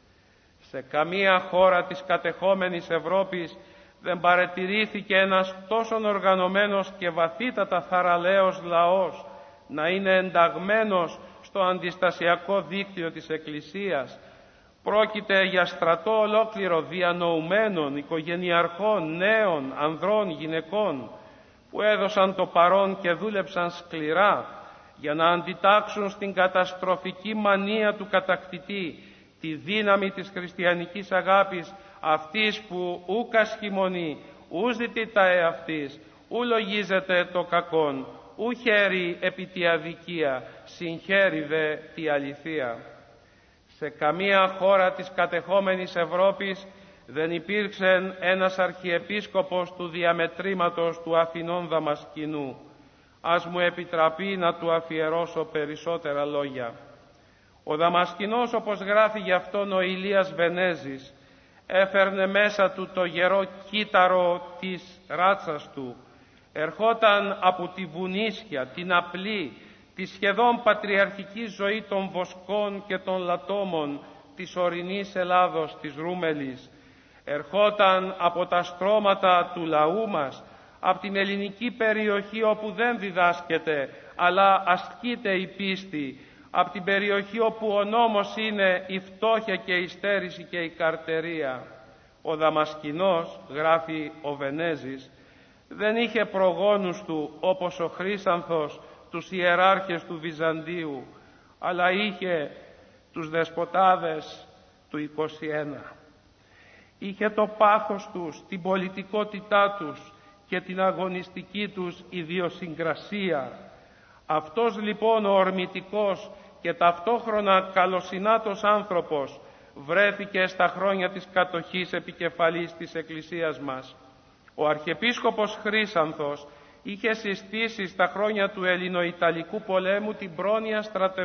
Σε καμία χώρα της κατεχόμενης Ευρώπης δεν παρατηρήθηκε ένας τόσο οργανωμένος και βαθύτατα θαραλέος λαός να είναι ενταγμένος στο αντιστασιακό δίκτυο της Εκκλησίας. Πρόκειται για στρατό ολόκληρο διανοουμένων, οικογενειαρχών, νέων, ανδρών, γυναικών, που έδωσαν το παρόν και δούλεψαν σκληρά για να αντιτάξουν στην καταστροφική μανία του κατακτητή τη δύναμη της χριστιανικής αγάπης, αυτής που ου κασχημονεί, ου ζητεί τα εαυτής, ου λογίζεται το κακόν, ου χαίρει επί τη αδικία, συγχαίρει δε τη αληθεία. Σε καμία χώρα της κατεχόμενης Ευρώπης δεν υπήρξε ένας αρχιεπίσκοπος του διαμετρήματος του Αθηνών Δαμασκηνού. Ας μου επιτραπεί να του αφιερώσω περισσότερα λόγια. Ο Δαμασκηνός, όπως γράφει γι' αυτόν ο Ηλίας Βενέζης, έφερνε μέσα του το γερό κύτταρο της ράτσας του. Ερχόταν από τη βουνίσια, την απλή, τη σχεδόν πατριαρχική ζωή των Βοσκών και των Λατόμων της ορεινής Ελλάδος, της Ρούμελης. Ερχόταν από τα στρώματα του λαού μας, από την ελληνική περιοχή όπου δεν διδάσκεται, αλλά ασκείται η πίστη, από την περιοχή όπου ο νόμος είναι η φτώχεια και η στέρηση και η καρτερία. Ο Δαμασκηνός, γράφει ο Βενέζης, δεν είχε προγόνους του όπως ο Χρύσανθος τους ιεράρχες του Βυζαντίου, αλλά είχε τους δεσποτάδες του 21. Είχε το πάθος τους, την πολιτικότητά τους και την αγωνιστική τους ιδιοσυγκρασία. Αυτός λοιπόν ο ορμητικός και ταυτόχρονα καλοσυνάτος άνθρωπος βρέθηκε στα χρόνια της κατοχής επικεφαλής της Εκκλησίας μας. Ο Αρχιεπίσκοπος Χρύσανθος είχε συστήσει στα χρόνια του Ελληνοϊταλικού πολέμου την πρόνοια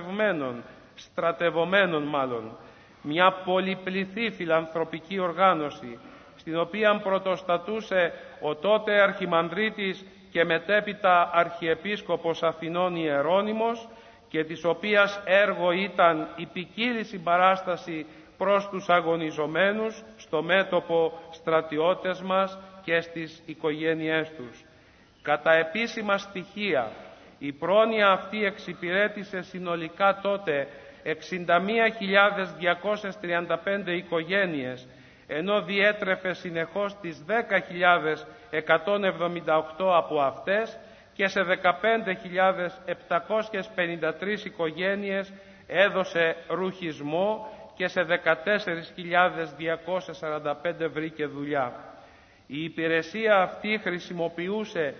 στρατευομένων, μια πολυπληθή φιλανθρωπική οργάνωση, στην οποία πρωτοστατούσε ο τότε Αρχιμανδρίτης και μετέπειτα Αρχιεπίσκοπος Αθηνών Ιερώνυμος, και της οποίας έργο ήταν η ποικίλη συμπαράσταση προς τους αγωνιζομένους στο μέτωπο στρατιώτες μας και στις οικογένειές τους. Κατά επίσημα στοιχεία, η πρόνοια αυτή εξυπηρέτησε συνολικά τότε 61.235 οικογένειες, ενώ διέτρεφε συνεχώς τις 10.178 από αυτές και σε 15.753 οικογένειες έδωσε ρουχισμό και σε 14.245 βρήκε δουλειά. Η υπηρεσία αυτή χρησιμοποιούσε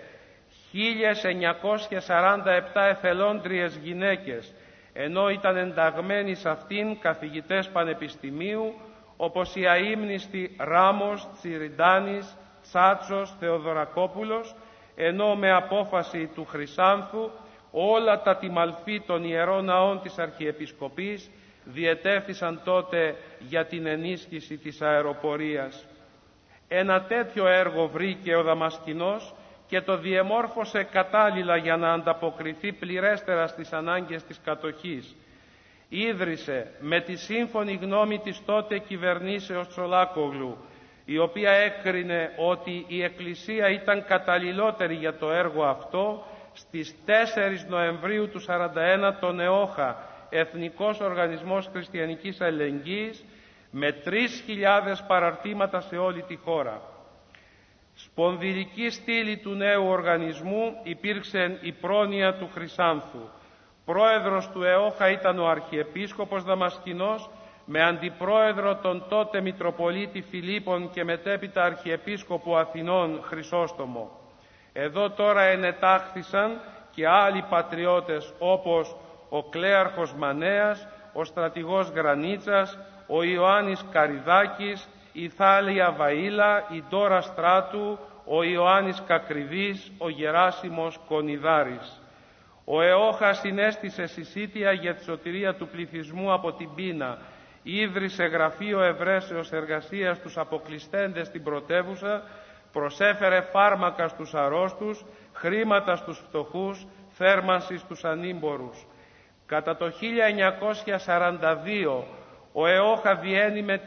1.947 εθελόντριες γυναίκες, ενώ ήταν ενταγμένοι σε αυτήν καθηγητές πανεπιστημίου όπως η αείμνηστη Ράμος, Τσιριντάνης, Τσάτσος, Θεοδωρακόπουλος, ενώ με απόφαση του Χρυσάνθου όλα τα τιμαλφή των ιερών ναών της Αρχιεπισκοπής διετέθησαν τότε για την ενίσχυση της αεροπορίας. Ένα τέτοιο έργο βρήκε ο Δαμασκηνός και το διεμόρφωσε κατάλληλα για να ανταποκριθεί πληρέστερα στις ανάγκες της κατοχής. Ίδρυσε με τη σύμφωνη γνώμη της τότε κυβερνήσεως Τσολάκογλου, η οποία έκρινε ότι η Εκκλησία ήταν καταλληλότερη για το έργο αυτό, στις 4 Νοεμβρίου του 1941 τον ΕΟΧΑ, Εθνικός Οργανισμός Χριστιανικής Αλληλεγγύης, με 3.000 παραρτήματα σε όλη τη χώρα. Σπονδυλική στήλη του νέου οργανισμού υπήρξε η πρόνοια του Χρυσάνθου. Πρόεδρος του ΕΟΧΑ ήταν ο Αρχιεπίσκοπος Δαμασκηνός, με αντιπρόεδρο τον τότε Μητροπολίτη Φιλίππων και μετέπειτα Αρχιεπίσκοπο Αθηνών Χρυσόστομο. Εδώ τώρα ενετάχθησαν και άλλοι πατριώτες όπως ο Κλέαρχος Μανέας, ο στρατηγός Γρανίτσας, ο Ιωάννης Καριδάκης, η Θάλια Βαΐλα, η Ντόρα Στράτου, ο Ιωάννης Κακριβής, ο Γεράσιμος Κονιδάρης. Ο Εώχας συνέστησε συσίτια για τη σωτηρία του πληθυσμού από την πείνα, ίδρυσε γραφείο ευρέσεως εργασίας στους αποκλειστέντες στην πρωτεύουσα, προσέφερε φάρμακα στους αρρώστους, χρήματα στους φτωχούς, θέρμανση στους ανήμπορους. Κατά το 1942 ο Εώχα βγαίνει με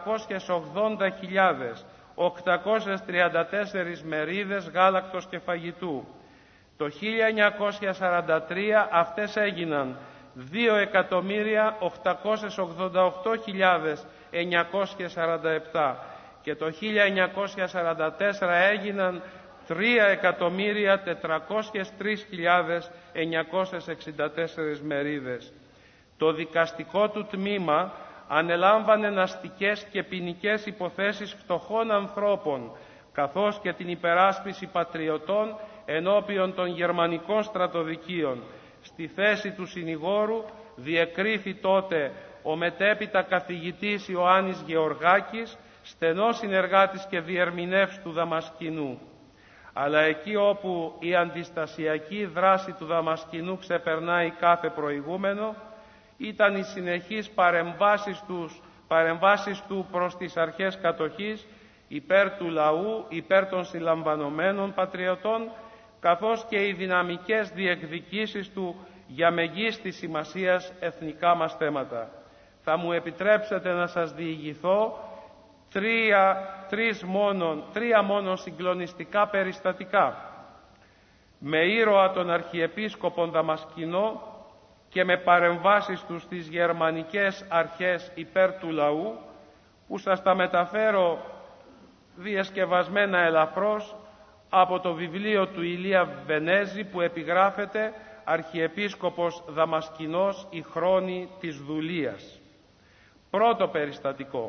480.834 μερίδες γάλακτος και φαγητού. Το 1943 αυτές έγιναν 2.888.947 και το 1944 έγιναν 3.403.964 μερίδες. Το δικαστικό του τμήμα ανελάμβανε αστικές και ποινικές υποθέσεις φτωχών ανθρώπων, καθώς και την υπεράσπιση πατριωτών ενώπιον των γερμανικών στρατοδικείων. Στη θέση του συνηγόρου διεκρίθη τότε ο μετέπειτα καθηγητής Ιωάννης Γεωργάκης, στενός συνεργάτης και διερμηνεύς του Δαμασκηνού. Αλλά εκεί όπου η αντιστασιακή δράση του Δαμασκηνού ξεπερνάει κάθε προηγούμενο, ήταν οι συνεχείς παρεμβάσεις του προς τις αρχές κατοχής, υπέρ του λαού, υπέρ των συλλαμβανομένων πατριωτών, καθώς και οι δυναμικές διεκδικήσεις του για μεγίστης σημασίας εθνικά μας θέματα. Θα μου επιτρέψετε να σας διηγηθώ τρία μόνο συγκλονιστικά περιστατικά. Με ήρωα τον Αρχιεπίσκοπον Δαμασκηνό και με παρεμβάσεις του στις γερμανικές αρχές υπέρ του λαού, που σας τα μεταφέρω διασκευασμένα ελαφρώς από το βιβλίο του Ηλία Βενέζη, που επιγράφεται Αρχιεπίσκοπος Δαμασκηνός, η χρόνη της δουλείας. Πρώτο περιστατικό.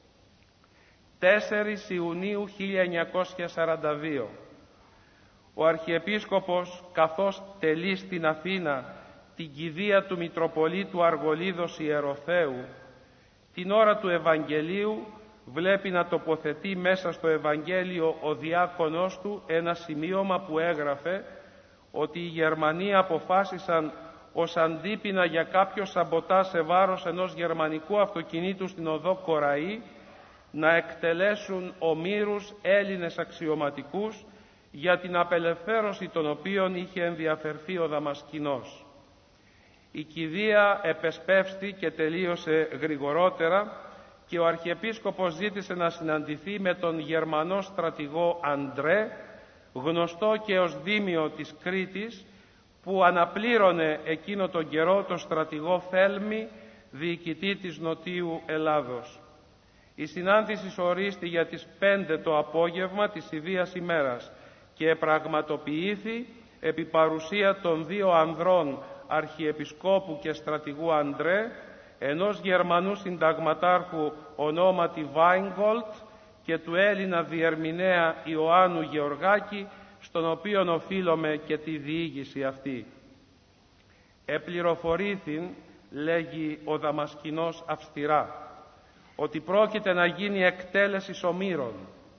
4 Ιουνίου 1942. Ο Αρχιεπίσκοπος, καθώς τελεί στην Αθήνα την κηδεία του Μητροπολίτου Αργολίδος Ιεροθέου, την ώρα του Ευαγγελίου βλέπει να τοποθετεί μέσα στο Ευαγγέλιο ο διάκονος του ένα σημείωμα που έγραφε ότι οι Γερμανοί αποφάσισαν ως αντίπεινα για κάποιο σαμποτάζ σε βάρος ενός γερμανικού αυτοκινήτου στην οδό Κοραή να εκτελέσουν ομήρους Έλληνες αξιωματικούς, για την απελευθέρωση των οποίων είχε ενδιαφερθεί ο Δαμασκηνός. Η κηδεία επεσπεύστη και τελείωσε γρηγορότερα και ο Αρχιεπίσκοπος ζήτησε να συναντηθεί με τον Γερμανό στρατηγό Αντρέ, γνωστό και ως Δήμιο της Κρήτης, που αναπλήρωνε εκείνο τον καιρό τον στρατηγό Θέλμη, διοικητή της Νοτίου Ελλάδος. Η συνάντηση ορίστη για τις 5 το απόγευμα της ιδίας ημέρας και πραγματοποιήθη επί παρουσία των δύο ανδρών Αρχιεπισκόπου και στρατηγού Αντρέ, ενός Γερμανού συνταγματάρχου ονόματι Βάινγκολτ και του Έλληνα διερμηνέα Ιωάννου Γεωργάκη, στον οποίον οφείλομαι και τη διήγηση αυτή. Επληροφορήθην, λέγει ο Δαμασκηνός αυστηρά, ότι πρόκειται να γίνει εκτέλεση ομήρων.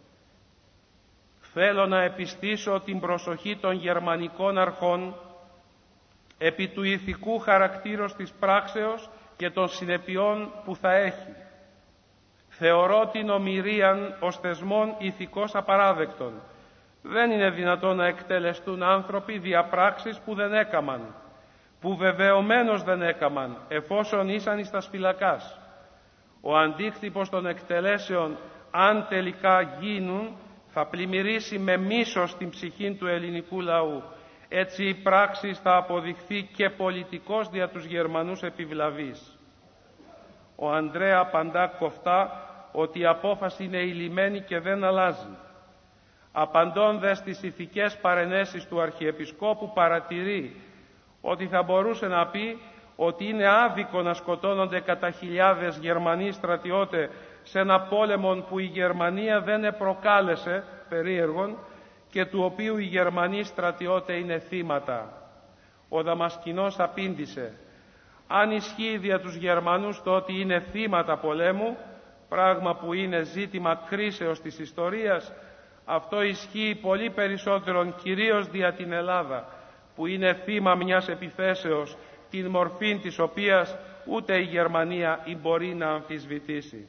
Θέλω να επιστήσω την προσοχή των γερμανικών αρχών επί του ηθικού χαρακτήρος της πράξεως και των συνεπειών που θα έχει. Θεωρώ την ομηρίαν ως θεσμόν ηθικώς απαράδεκτον. Δεν είναι δυνατόν να εκτελεστούν άνθρωποι διαπράξεις που δεν έκαμαν, που βεβαιωμένως δεν έκαμαν, εφόσον ήσαν εις τα σφυλακάς. Ο αντίκτυπος των εκτελέσεων, αν τελικά γίνουν, θα πλημμυρίσει με μίσος την ψυχή του ελληνικού λαού. Έτσι η πράξη θα αποδειχθεί και πολιτικός δια τους Γερμανούς επιβλαβής. Ο Ανδρέα απαντά κοφτά ότι η απόφαση είναι ηλυμένη και δεν αλλάζει. Απαντώντας στις ηθικές παρενέσεις του Αρχιεπισκόπου, παρατηρεί ότι θα μπορούσε να πει ότι είναι άδικο να σκοτώνονται κατά χιλιάδες Γερμανοί στρατιώτες σε ένα πόλεμο που η Γερμανία δεν επροκάλεσε, περίεργον, και του οποίου οι Γερμανοί στρατιώτες είναι θύματα. Ο Δαμασκηνός απήντησε: αν ισχύει δια τους Γερμανούς το ότι είναι θύματα πολέμου, πράγμα που είναι ζήτημα κρίσεως της ιστορίας, αυτό ισχύει πολύ περισσότερον κυρίως δια την Ελλάδα, που είναι θύμα μιας επιθέσεως, την μορφή της οποίας ούτε η Γερμανία μπορεί να αμφισβητήσει.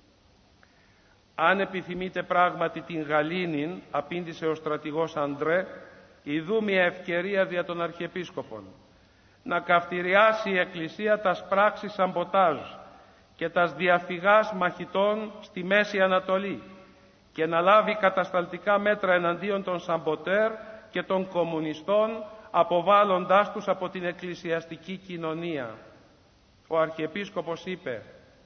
Αν επιθυμείτε πράγματι την γαλήνην, απήντησε ο στρατηγός Αντρέ, ιδού μια ευκαιρία δια των Αρχιεπίσκοπων, να καυτηριάσει η Εκκλησία τας πράξεις σαμποτάζ και τας διαφυγάς μαχητών στη Μέση Ανατολή και να λάβει κατασταλτικά μέτρα εναντίον των σαμποτέρ και των κομμουνιστών, αποβάλλοντάς τους από την εκκλησιαστική κοινωνία. Ο Αρχιεπίσκοπος είπε: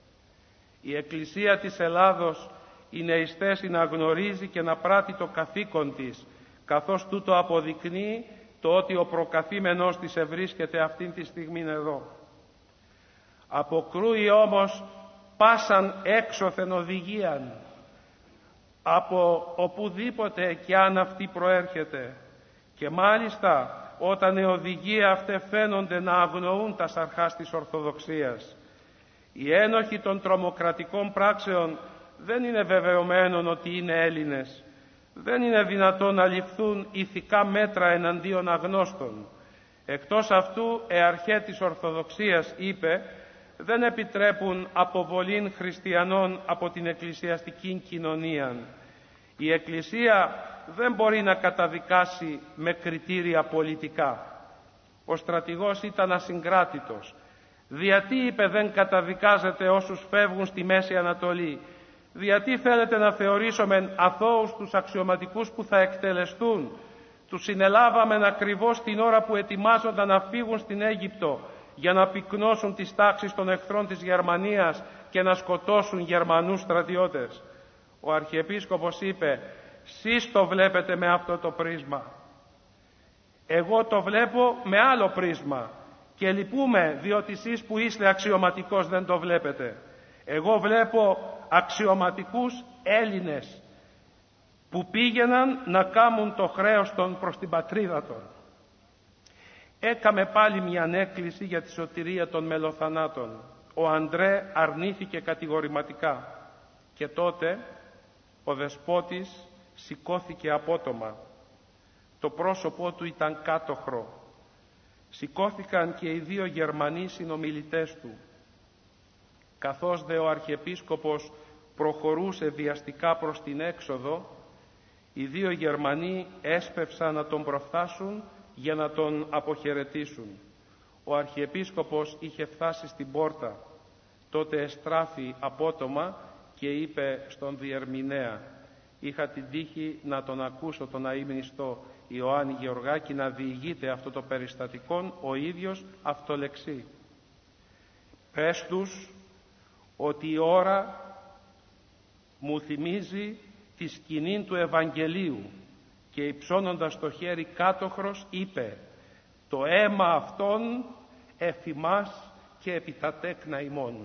η Εκκλησία της Ελλάδος είναι εις θέση να γνωρίζει και να πράττει το καθήκον της, καθώς τούτο αποδεικνύει το ότι ο προκαθήμενός της ευρίσκεται αυτήν τη στιγμή εδώ. Αποκρούει όμως πάσαν έξωθεν οδηγίαν, από οπουδήποτε και αν αυτή προέρχεται, και μάλιστα όταν οι οδηγίες αυτές φαίνονται να αγνοούν τα αρχάς της Ορθοδοξίας. Οι ένοχοι των τρομοκρατικών πράξεων δεν είναι βεβαιωμένον ότι είναι Έλληνες. Δεν είναι δυνατόν να ληφθούν ηθικά μέτρα εναντίον αγνώστων. Εκτός αυτού, αρχέ της Ορθοδοξίας είπε, δεν επιτρέπουν αποβολήν χριστιανών από την εκκλησιαστική κοινωνία. Η Εκκλησία δεν μπορεί να καταδικάσει με κριτήρια πολιτικά. Ο στρατηγός ήταν ασυγκράτητος. Γιατί, είπε, δεν καταδικάζετε όσους φεύγουν στη Μέση Ανατολή? Γιατί θέλετε να θεωρήσουμε αθώους τους αξιωματικούς που θα εκτελεστούν? Τους συνελάβαμεν ακριβώς την ώρα που ετοιμάζονταν να φύγουν στην Αίγυπτο για να πυκνώσουν τις τάξεις των εχθρών της Γερμανίας και να σκοτώσουν Γερμανούς στρατιώτες. Ο Αρχιεπίσκοπος είπε, «Σεις το βλέπετε με αυτό το πρίσμα. Εγώ το βλέπω με άλλο πρίσμα και λυπούμε διότι εσείς που είστε αξιωματικός δεν το βλέπετε. Εγώ βλέπω αξιωματικούς Έλληνες που πήγαιναν να κάμουν το χρέος των προς την πατρίδα των». Έκαμε πάλι μια ανέκκληση για τη σωτηρία των μελοθανάτων. Ο Αντρέ αρνήθηκε κατηγορηματικά και τότε ο δεσπότης σηκώθηκε απότομα. Το πρόσωπό του ήταν κάτοχρο. Σηκώθηκαν και οι δύο Γερμανοί συνομιλητές του. Καθώς δε ο Αρχιεπίσκοπος προχωρούσε βιαστικά προς την έξοδο, οι δύο Γερμανοί έσπευσαν να τον προφθάσουν για να τον αποχαιρετήσουν. Ο Αρχιεπίσκοπος είχε φτάσει στην πόρτα. Τότε εστράφη απότομα και είπε στον διερμηνέα, είχα την τύχη να τον ακούσω τον αείμνηστο Ιωάννη Γεωργάκη να διηγείται αυτό το περιστατικό, ο ίδιος αυτολεξεί. Πες τους ότι η ώρα μου θυμίζει τη σκηνή του Ευαγγελίου, και υψώνοντας το χέρι κάτοχρος είπε, το αίμα αυτών εφημάς και επί τα τέκνα ημών.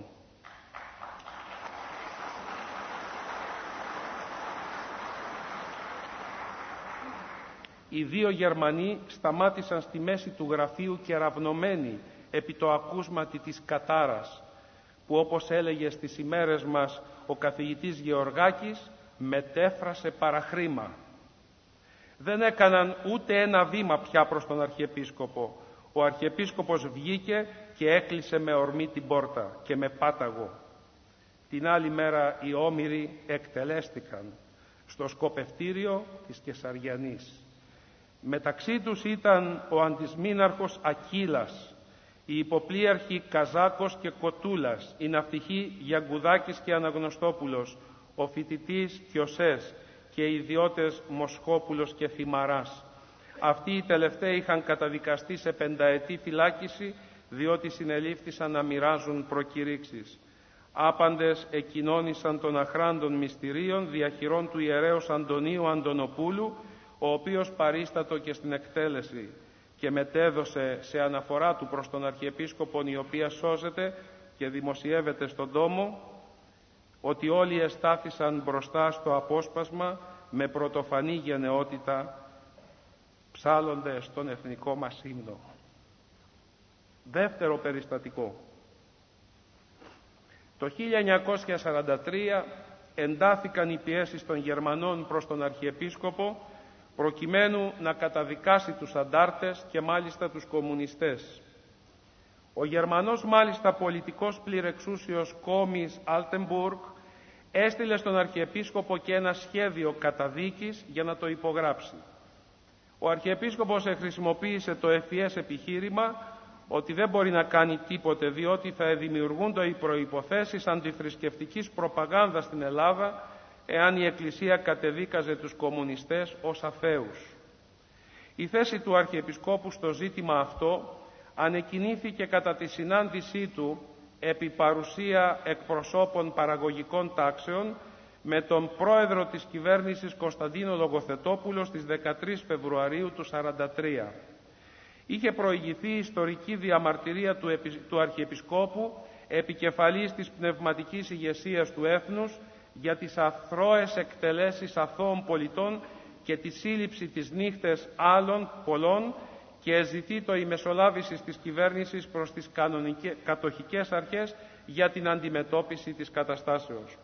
Οι δύο Γερμανοί σταμάτησαν στη μέση του γραφείου κεραυνομένοι επί το ακούσματι της κατάρας, που όπως έλεγε στις ημέρες μας ο καθηγητής Γεωργάκης, μετέφρασε παραχρήμα. Δεν έκαναν ούτε ένα βήμα πια προς τον Αρχιεπίσκοπο. Ο Αρχιεπίσκοπος βγήκε και έκλεισε με ορμή την πόρτα και με πάταγο. Την άλλη μέρα οι όμηροι εκτελέστηκαν στο σκοπευτήριο της Κεσαριανής. Μεταξύ τους ήταν ο αντισμήναρχος Ακύλας, οι υποπλήρχοι Καζάκος και Κοτούλας, οι ναυτικοί Γιαγκουδάκης και Αναγνωστόπουλος, ο φοιτητής Κιωσές και οι ιδιώτες Μοσχόπουλος και Θυμαράς. Αυτοί οι τελευταίοι είχαν καταδικαστεί σε 5ετή φυλάκιση, διότι συνελήφθησαν να μοιράζουν προκηρύξεις. Άπαντες εκοινώνησαν των αχράντων μυστηρίων διαχειρών του ιερέως Αντωνίου Αντωνοπούλου, ο οποίος παρίστατο και στην εκτέλεση. και μετέδωσε σε αναφορά του προς τον Αρχιεπίσκοπον, η οποία σώζεται και δημοσιεύεται στον τόμο, ότι όλοι εστάθησαν μπροστά στο απόσπασμα με πρωτοφανή γενναιότητα, ψάλλοντες τον εθνικό μας ύμνο. Δεύτερο περιστατικό. Το 1943 εντάθηκαν οι πιέσεις των Γερμανών προς τον Αρχιεπίσκοπο, προκειμένου να καταδικάσει τους αντάρτες και μάλιστα τους κομμουνιστές. Ο Γερμανός μάλιστα πολιτικός πληρεξούσιος Κόμις Αλτεμπουργκ έστειλε στον Αρχιεπίσκοπο και ένα σχέδιο καταδίκης για να το υπογράψει. Ο Αρχιεπίσκοπος χρησιμοποίησε το ευφυές επιχείρημα ότι δεν μπορεί να κάνει τίποτε, διότι θα δημιουργούνται οι προϋποθέσεις αντιθρησκευτικής προπαγάνδας στην Ελλάδα εάν η Εκκλησία κατεδίκαζε τους κομμουνιστές ως αθέους. Η θέση του Αρχιεπισκόπου στο ζήτημα αυτό ανεκκινήθηκε κατά τη συνάντησή του επί παρουσία εκπροσώπων παραγωγικών τάξεων με τον πρόεδρο της κυβέρνησης Κωνσταντίνο Λογοθετόπουλο στις 13 Φεβρουαρίου του 1943. Είχε προηγηθεί η ιστορική διαμαρτυρία του Αρχιεπισκόπου, επικεφαλής της πνευματικής ηγεσίας του έθνους, για τις αθρώες εκτελέσεις αθώων πολιτών και τη σύλληψη της νύχτες άλλων πολλών, και ζητεί η μεσολάβηση της κυβέρνησης προς τις κατοχικές αρχές για την αντιμετώπιση της καταστάσεως.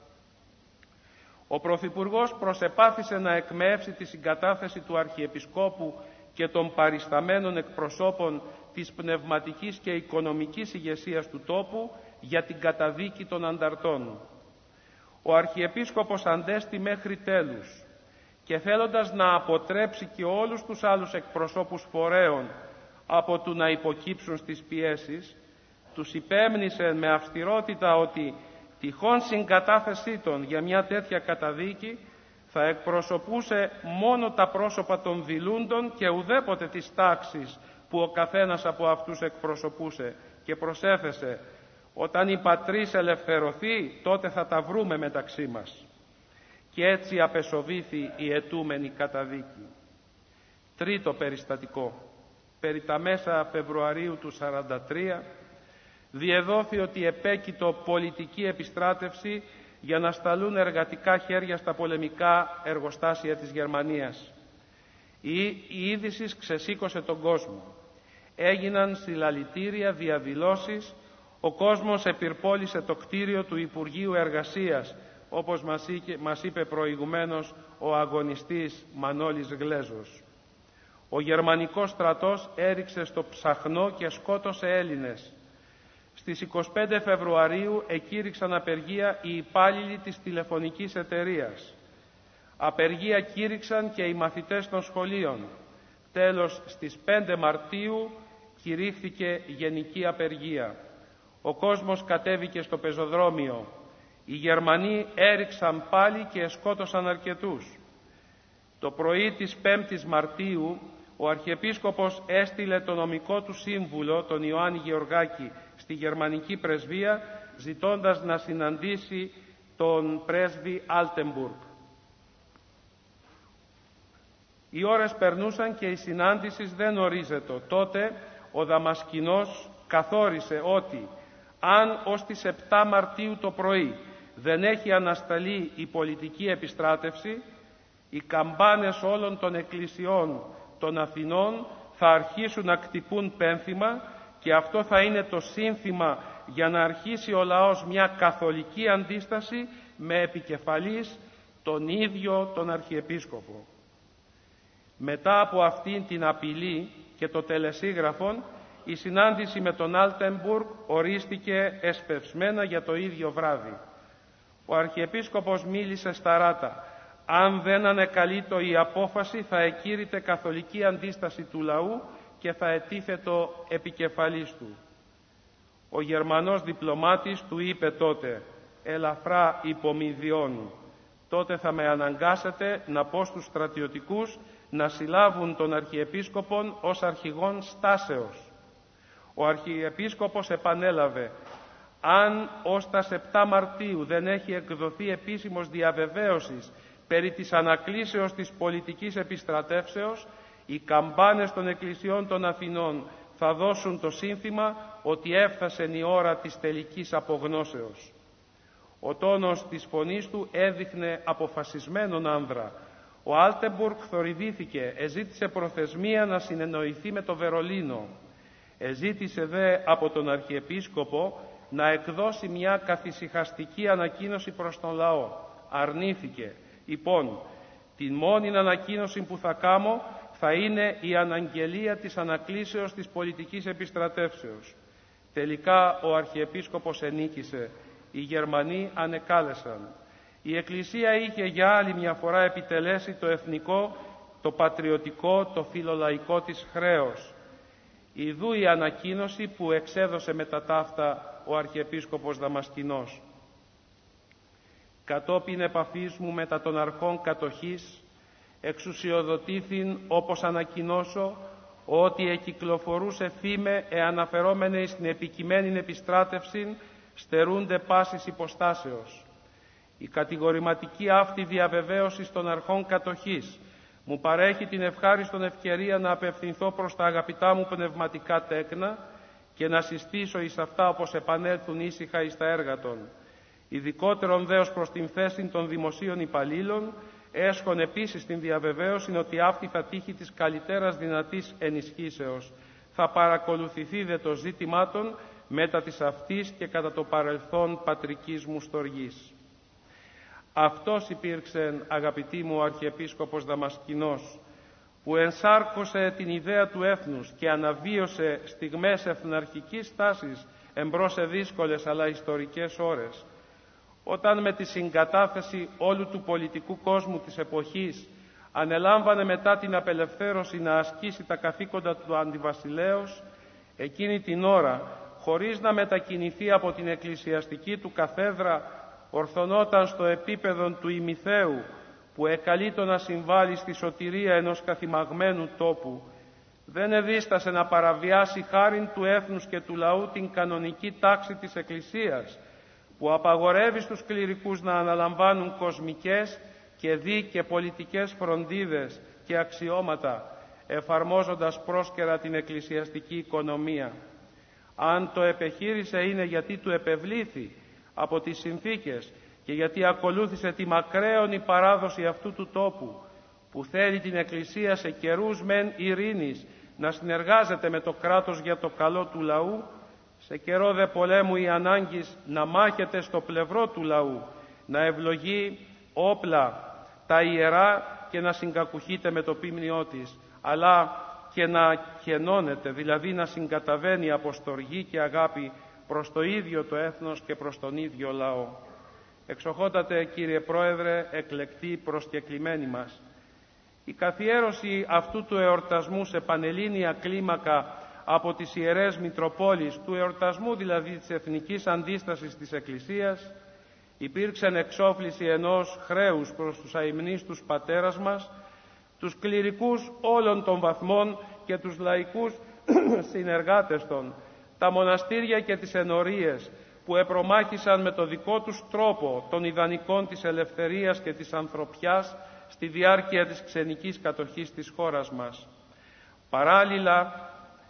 Ο Πρωθυπουργός προσεπάθησε να εκμεύσει τη συγκατάθεση του Αρχιεπισκόπου και των παρισταμένων εκπροσώπων της πνευματικής και οικονομικής ηγεσίας του τόπου για την καταδίκη των ανταρτών. Ο Αρχιεπίσκοπος αντέστη μέχρι τέλους και θέλοντας να αποτρέψει και όλους τους άλλους εκπροσώπους φορέων από του να υποκύψουν στις πιέσεις, τους υπέμνησε με αυστηρότητα ότι τυχόν συγκατάθεσή των για μια τέτοια καταδίκη θα εκπροσωπούσε μόνο τα πρόσωπα των δειλούντων και ουδέποτε τις τάξεις που ο καθένας από αυτούς εκπροσωπούσε, και προσέθεσε: όταν η πατρίς ελευθερωθεί, τότε θα τα βρούμε μεταξύ μας. Και έτσι απεσοβήθη η αιτούμενη καταδίκη. Τρίτο περιστατικό. Περί τα μέσα Φεβρουαρίου του 1943 διεδόθη ότι επέκειτο πολιτική επιστράτευση για να σταλούν εργατικά χέρια στα πολεμικά εργοστάσια της Γερμανίας. Η είδηση ξεσήκωσε τον κόσμο. Έγιναν συλλαλητήρια, διαδηλώσεις, ο κόσμος επιρπόλησε το κτίριο του Υπουργείου Εργασίας, όπως μας είπε προηγουμένως ο αγωνιστής Μανώλης Γλέζος. Ο γερμανικός στρατός έριξε στο ψαχνό και σκότωσε Έλληνες. Στις 25 Φεβρουαρίου εκήρυξαν απεργία οι υπάλληλοι της τηλεφωνικής εταιρείας. Απεργία κήρυξαν και οι μαθητές των σχολείων. Τέλος, στις 5 Μαρτίου κηρύχθηκε γενική απεργία. Ο κόσμος κατέβηκε στο πεζοδρόμιο. Οι Γερμανοί έριξαν πάλι και σκότωσαν αρκετούς. Το πρωί της 5ης Μαρτίου ο Αρχιεπίσκοπος έστειλε τον νομικό του σύμβουλο, τον Ιωάννη Γεωργάκη, στη γερμανική πρεσβεία, ζητώντας να συναντήσει τον πρέσβη Αλτεμπουργκ. Οι ώρες περνούσαν και η συνάντηση δεν ορίζεται. Τότε ο Δαμασκηνός καθόρισε ότι αν ως τις 7 Μαρτίου το πρωί δεν έχει ανασταλεί η πολιτική επιστράτευση, οι καμπάνες όλων των εκκλησιών των Αθηνών θα αρχίσουν να κτυπούν πένθυμα, και αυτό θα είναι το σύνθημα για να αρχίσει ο λαός μια καθολική αντίσταση με επικεφαλής τον ίδιο τον Αρχιεπίσκοπο. Μετά από αυτήν την απειλή και το τελεσίγραφον, η συνάντηση με τον Αλτεμπουργκ ορίστηκε εσπευσμένα για το ίδιο βράδυ. Ο Αρχιεπίσκοπος μίλησε σταράτα. Αν δεν ανεκαλείτο η απόφαση, θα εκήρυτε καθολική αντίσταση του λαού και θα ετίθετο επικεφαλής του. Ο Γερμανός διπλωμάτης του είπε τότε, ελαφρά υπομοιδιών, τότε θα με αναγκάσετε να πω στους στρατιωτικούς να συλλάβουν τον Αρχιεπίσκοπον ως αρχηγόν στάσεως. Ο Αρχιεπίσκοπος επανέλαβε, αν ως τα 7 Μαρτίου δεν έχει εκδοθεί επίσημος διαβεβαίωσης περί της ανακλήσεως της πολιτικής επιστρατεύσεως, οι καμπάνες των εκκλησιών των Αθηνών θα δώσουν το σύνθημα ότι έφτασε η ώρα της τελικής απογνώσεως. Ο τόνος της φωνής του έδειχνε αποφασισμένον άνδρα. Ο Άλτεμπουργκ θορυβήθηκε, εζήτησε προθεσμία να συνεννοηθεί με το Βερολίνο. Εζήτησε δε από τον Αρχιεπίσκοπο να εκδώσει μια καθησυχαστική ανακοίνωση προς τον λαό. Αρνήθηκε. Λοιπόν, την μόνη ανακοίνωση που θα κάνω θα είναι η αναγγελία της ανακλήσεως της πολιτικής επιστρατεύσεως. Τελικά ο Αρχιεπίσκοπος ενίκησε. Οι Γερμανοί ανεκάλεσαν. Η Εκκλησία είχε για άλλη μια φορά επιτελέσει το εθνικό, το πατριωτικό, το φιλολαϊκό της χρέος. Ιδού η ανακοίνωση που εξέδωσε με τα ταύτα ο Αρχιεπίσκοπος Δαμασκηνός. Κατόπιν επαφής μου μετά των αρχών κατοχής, εξουσιοδοτήθην όπως ανακοινώσω ότι εκυκλοφορούσε φήμε εαναφερόμενοι στην επικειμένη επιστράτευση στερούνται πάσης υποστάσεως. Η κατηγορηματική αυτή διαβεβαίωση των αρχών κατοχής μου παρέχει την ευχάριστον ευκαιρία να απευθυνθώ προς τα αγαπητά μου πνευματικά τέκνα και να συστήσω εις αυτά όπως επανέλθουν ήσυχα εις τα έργα των. Ειδικότερον δε ως προς την θέση των δημοσίων υπαλλήλων, έσχον επίσης την διαβεβαίωση ότι αυτή θα τύχει της καλύτερας δυνατής ενισχύσεως. Θα παρακολουθηθεί δε το ζήτημά των μετά της αυτής και κατά το παρελθόν πατρικής μου στοργής. Αυτός υπήρξε, αγαπητοί μου, ο Αρχιεπίσκοπος Δαμασκηνός, που ενσάρκωσε την ιδέα του έθνους και αναβίωσε στιγμές εθναρχικής τάσης εμπρός σε δύσκολες αλλά ιστορικές ώρες, όταν με τη συγκατάθεση όλου του πολιτικού κόσμου της εποχής ανελάμβανε μετά την απελευθέρωση να ασκήσει τα καθήκοντα του αντιβασιλέως, εκείνη την ώρα, χωρίς να μετακινηθεί από την εκκλησιαστική του καθέδρα, ορθωνόταν στο επίπεδο του ημιθέου που εκαλείτο να συμβάλλει στη σωτηρία ενός καθημαγμένου τόπου. Δεν εδίστασε να παραβιάσει χάριν του έθνους και του λαού την κανονική τάξη της Εκκλησίας, που απαγορεύει στους κληρικούς να αναλαμβάνουν κοσμικές και δι και πολιτικές φροντίδες και αξιώματα, εφαρμόζοντας πρόσκαιρα την εκκλησιαστική οικονομία. Αν το επεχείρησε είναι γιατί του επευλήθη από τις συνθήκες και γιατί ακολούθησε τη μακραίωνη παράδοση αυτού του τόπου, που θέλει την Εκκλησία σε καιρούς μεν ειρήνης να συνεργάζεται με το κράτος για το καλό του λαού, σε καιρό δε πολέμου ή ανάγκης να μάχεται στο πλευρό του λαού, να ευλογεί όπλα τα ιερά και να συγκακουχείται με το ποίμνιό της, αλλά και να κενώνεται, δηλαδή να συγκαταβαίνει από στοργή και αγάπη προς το ίδιο το έθνος και προς τον ίδιο λαό. Εξοχότατε κύριε Πρόεδρε, εκλεκτοί προσκεκλημένοι μας, η καθιέρωση αυτού του εορτασμού σε πανελλήνια κλίμακα από τις Ιερές Μητροπόλεις, του εορτασμού δηλαδή της εθνικής αντίστασης της Εκκλησίας, υπήρξε εξόφληση ενός χρέους προς τους αημνίστους πατέρας μας, τους κληρικούς όλων των βαθμών και τους λαϊκούς συνεργάτες των, τα μοναστήρια και τις ενορίες που επρομάχησαν με το δικό τους τρόπο των ιδανικών της ελευθερίας και της ανθρωπιάς στη διάρκεια της ξενικής κατοχής της χώρας μας. Παράλληλα,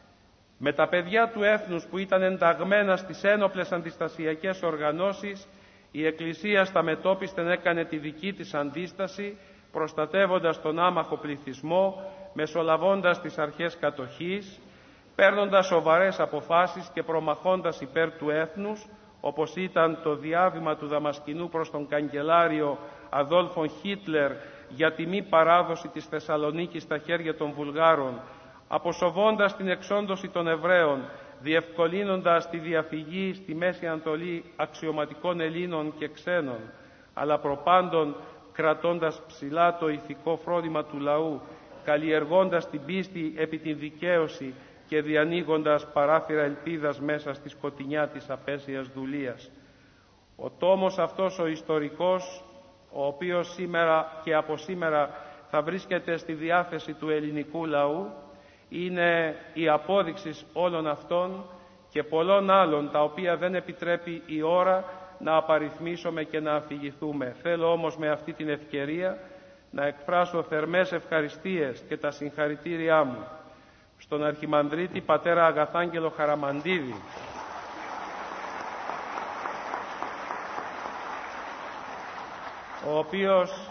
με τα παιδιά του έθνους που ήταν ενταγμένα στις ένοπλες αντιστασιακές οργανώσεις, η Εκκλησία στα μετώπιστεν έκανε τη δική της αντίσταση, προστατεύοντας τον άμαχο πληθυσμό, μεσολαβώντας τις αρχές κατοχής, παίρνοντας σοβαρές αποφάσεις και προμαχώντας υπέρ του έθνους, όπως ήταν το διάβημα του Δαμασκηνού προς τον καγκελάριο Αδόλφον Χίτλερ για τη μη παράδοση της Θεσσαλονίκης στα χέρια των Βουλγάρων, αποσοβώντας την εξόντωση των Εβραίων, διευκολύνοντας τη διαφυγή στη Μέση Ανατολή αξιωματικών Ελλήνων και ξένων, αλλά προπάντων κρατώντας ψηλά το ηθικό φρόνημα του λαού, καλλιεργώντας την πίστη επί την δικαίωση και διανοίγοντας παράθυρα ελπίδας μέσα στη σκοτεινιά της απέσιας δουλείας. Ο τόμος αυτός ο ιστορικός, ο οποίος σήμερα και από σήμερα θα βρίσκεται στη διάθεση του ελληνικού λαού, είναι η απόδειξη όλων αυτών και πολλών άλλων, τα οποία δεν επιτρέπει η ώρα να απαριθμίσουμε και να αφηγηθούμε. Θέλω όμως με αυτή την ευκαιρία να εκφράσω θερμές ευχαριστίες και τα συγχαρητήριά μου στον Αρχιμανδρίτη Πατέρα Αγαθάγγελο Χαραμαντίδη, ο οποίος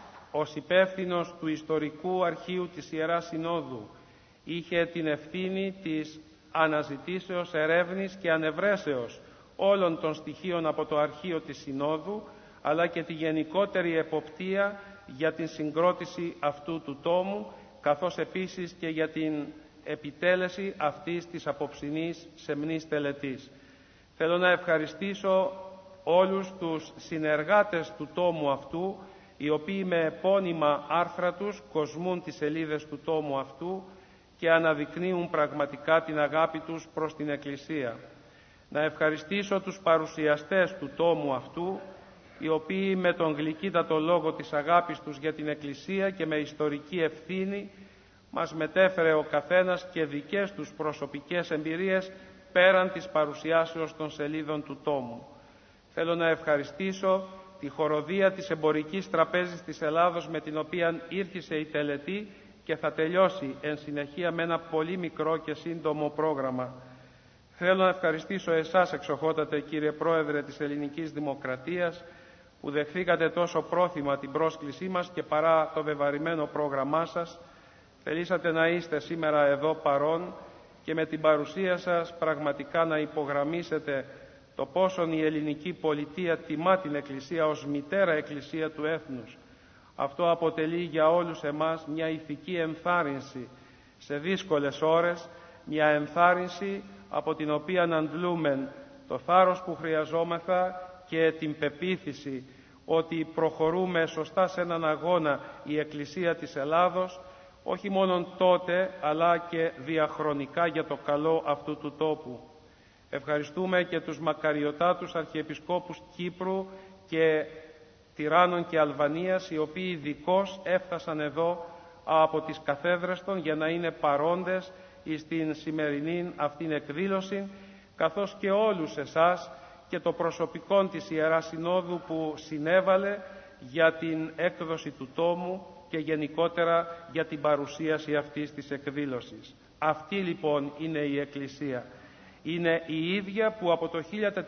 ως υπεύθυνος του Ιστορικού Αρχείου της Ιεράς Συνόδου είχε την ευθύνη της αναζητήσεως, ερεύνης και ανευρέσεως όλων των στοιχείων από το αρχείο της Συνόδου, αλλά και τη γενικότερη εποπτεία για την συγκρότηση αυτού του τόμου, καθώς επίσης και για την επιτέλεση αυτής της απόψινής σεμνής τελετής. Θέλω να ευχαριστήσω όλους τους συνεργάτες του τόμου αυτού, οι οποίοι με επώνυμα άρθρα τους κοσμούν τις σελίδες του τόμου αυτού και αναδεικνύουν πραγματικά την αγάπη τους προς την Εκκλησία. Να ευχαριστήσω τους παρουσιαστές του τόμου αυτού, οι οποίοι με τον γλυκύτατο λόγο της αγάπης τους για την Εκκλησία και με ιστορική ευθύνη μας μετέφερε ο καθένας και δικές τους προσωπικές εμπειρίες πέραν της παρουσιάσεως των σελίδων του τόμου. Θέλω να ευχαριστήσω τη χοροδία της Εμπορικής Τραπέζης της Ελλάδος, με την οποία ήρθησε η τελετή και θα τελειώσει εν συνεχεία με ένα πολύ μικρό και σύντομο πρόγραμμα. Θέλω να ευχαριστήσω εσάς, εξοχότατε κύριε Πρόεδρε της Ελληνικής Δημοκρατίας, που δεχθήκατε τόσο πρόθυμα την πρόσκλησή μας και παρά το βεβαρημένο πρόγραμμά σας, θελήσατε να είστε σήμερα εδώ παρόν και με την παρουσία σας πραγματικά να υπογραμμίσετε το πόσον η ελληνική πολιτεία τιμά την Εκκλησία ως μητέρα Εκκλησία του έθνους. Αυτό αποτελεί για όλους εμάς μια ηθική ενθάρρυνση σε δύσκολες ώρες, μια ενθάρρυνση από την οποία αντλούμε το θάρρος που χρειαζόμεθα και την πεποίθηση ότι προχωρούμε σωστά σε έναν αγώνα η Εκκλησία της Ελλάδος, όχι μόνο τότε αλλά και διαχρονικά για το καλό αυτού του τόπου. Ευχαριστούμε και τους μακαριωτάτους Αρχιεπισκόπους Κύπρου και Τυράννων και Αλβανίας, οι οποίοι ειδικώς έφτασαν εδώ από τις καθέδρες των για να είναι παρόντες στην σημερινή αυτήν εκδήλωση, καθώς και όλους εσάς και το προσωπικό της Ιεράς Συνόδου που συνέβαλε για την έκδοση του τόμου και γενικότερα για την παρουσίαση αυτής της εκδήλωσης. Αυτή λοιπόν είναι η Εκκλησία. Είναι η ίδια που από το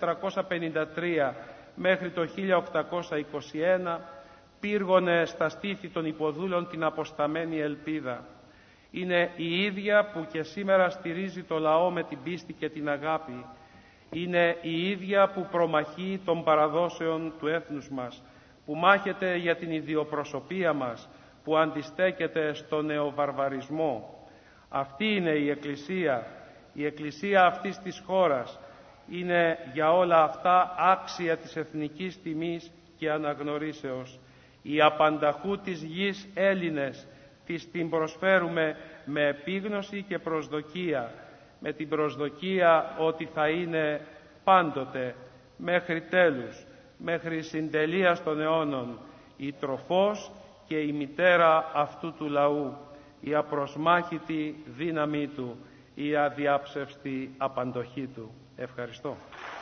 1453 μέχρι το 1821 πύργωνε στα στήθη των υποδούλων την αποσταμένη ελπίδα. Είναι η ίδια που και σήμερα στηρίζει το λαό με την πίστη και την αγάπη. Είναι η ίδια που προμαχεί των παραδόσεων του έθνους μας, που μάχεται για την ιδιοπροσωπία μας, που αντιστέκεται στο νεοβαρβαρισμό. Αυτή είναι η Εκκλησία. Η Εκκλησία αυτής της χώρας είναι για όλα αυτά άξια της εθνικής τιμής και αναγνωρίσεως. Οι απανταχού της γης Έλληνες την προσφέρουμε με επίγνωση και προσδοκία, με την προσδοκία ότι θα είναι πάντοτε, μέχρι τέλους, μέχρι συντελείας των αιώνων, η τροφός και η μητέρα αυτού του λαού, η απροσμάχητη δύναμή του, η αδιάψευστη απαντοχή του. Ευχαριστώ.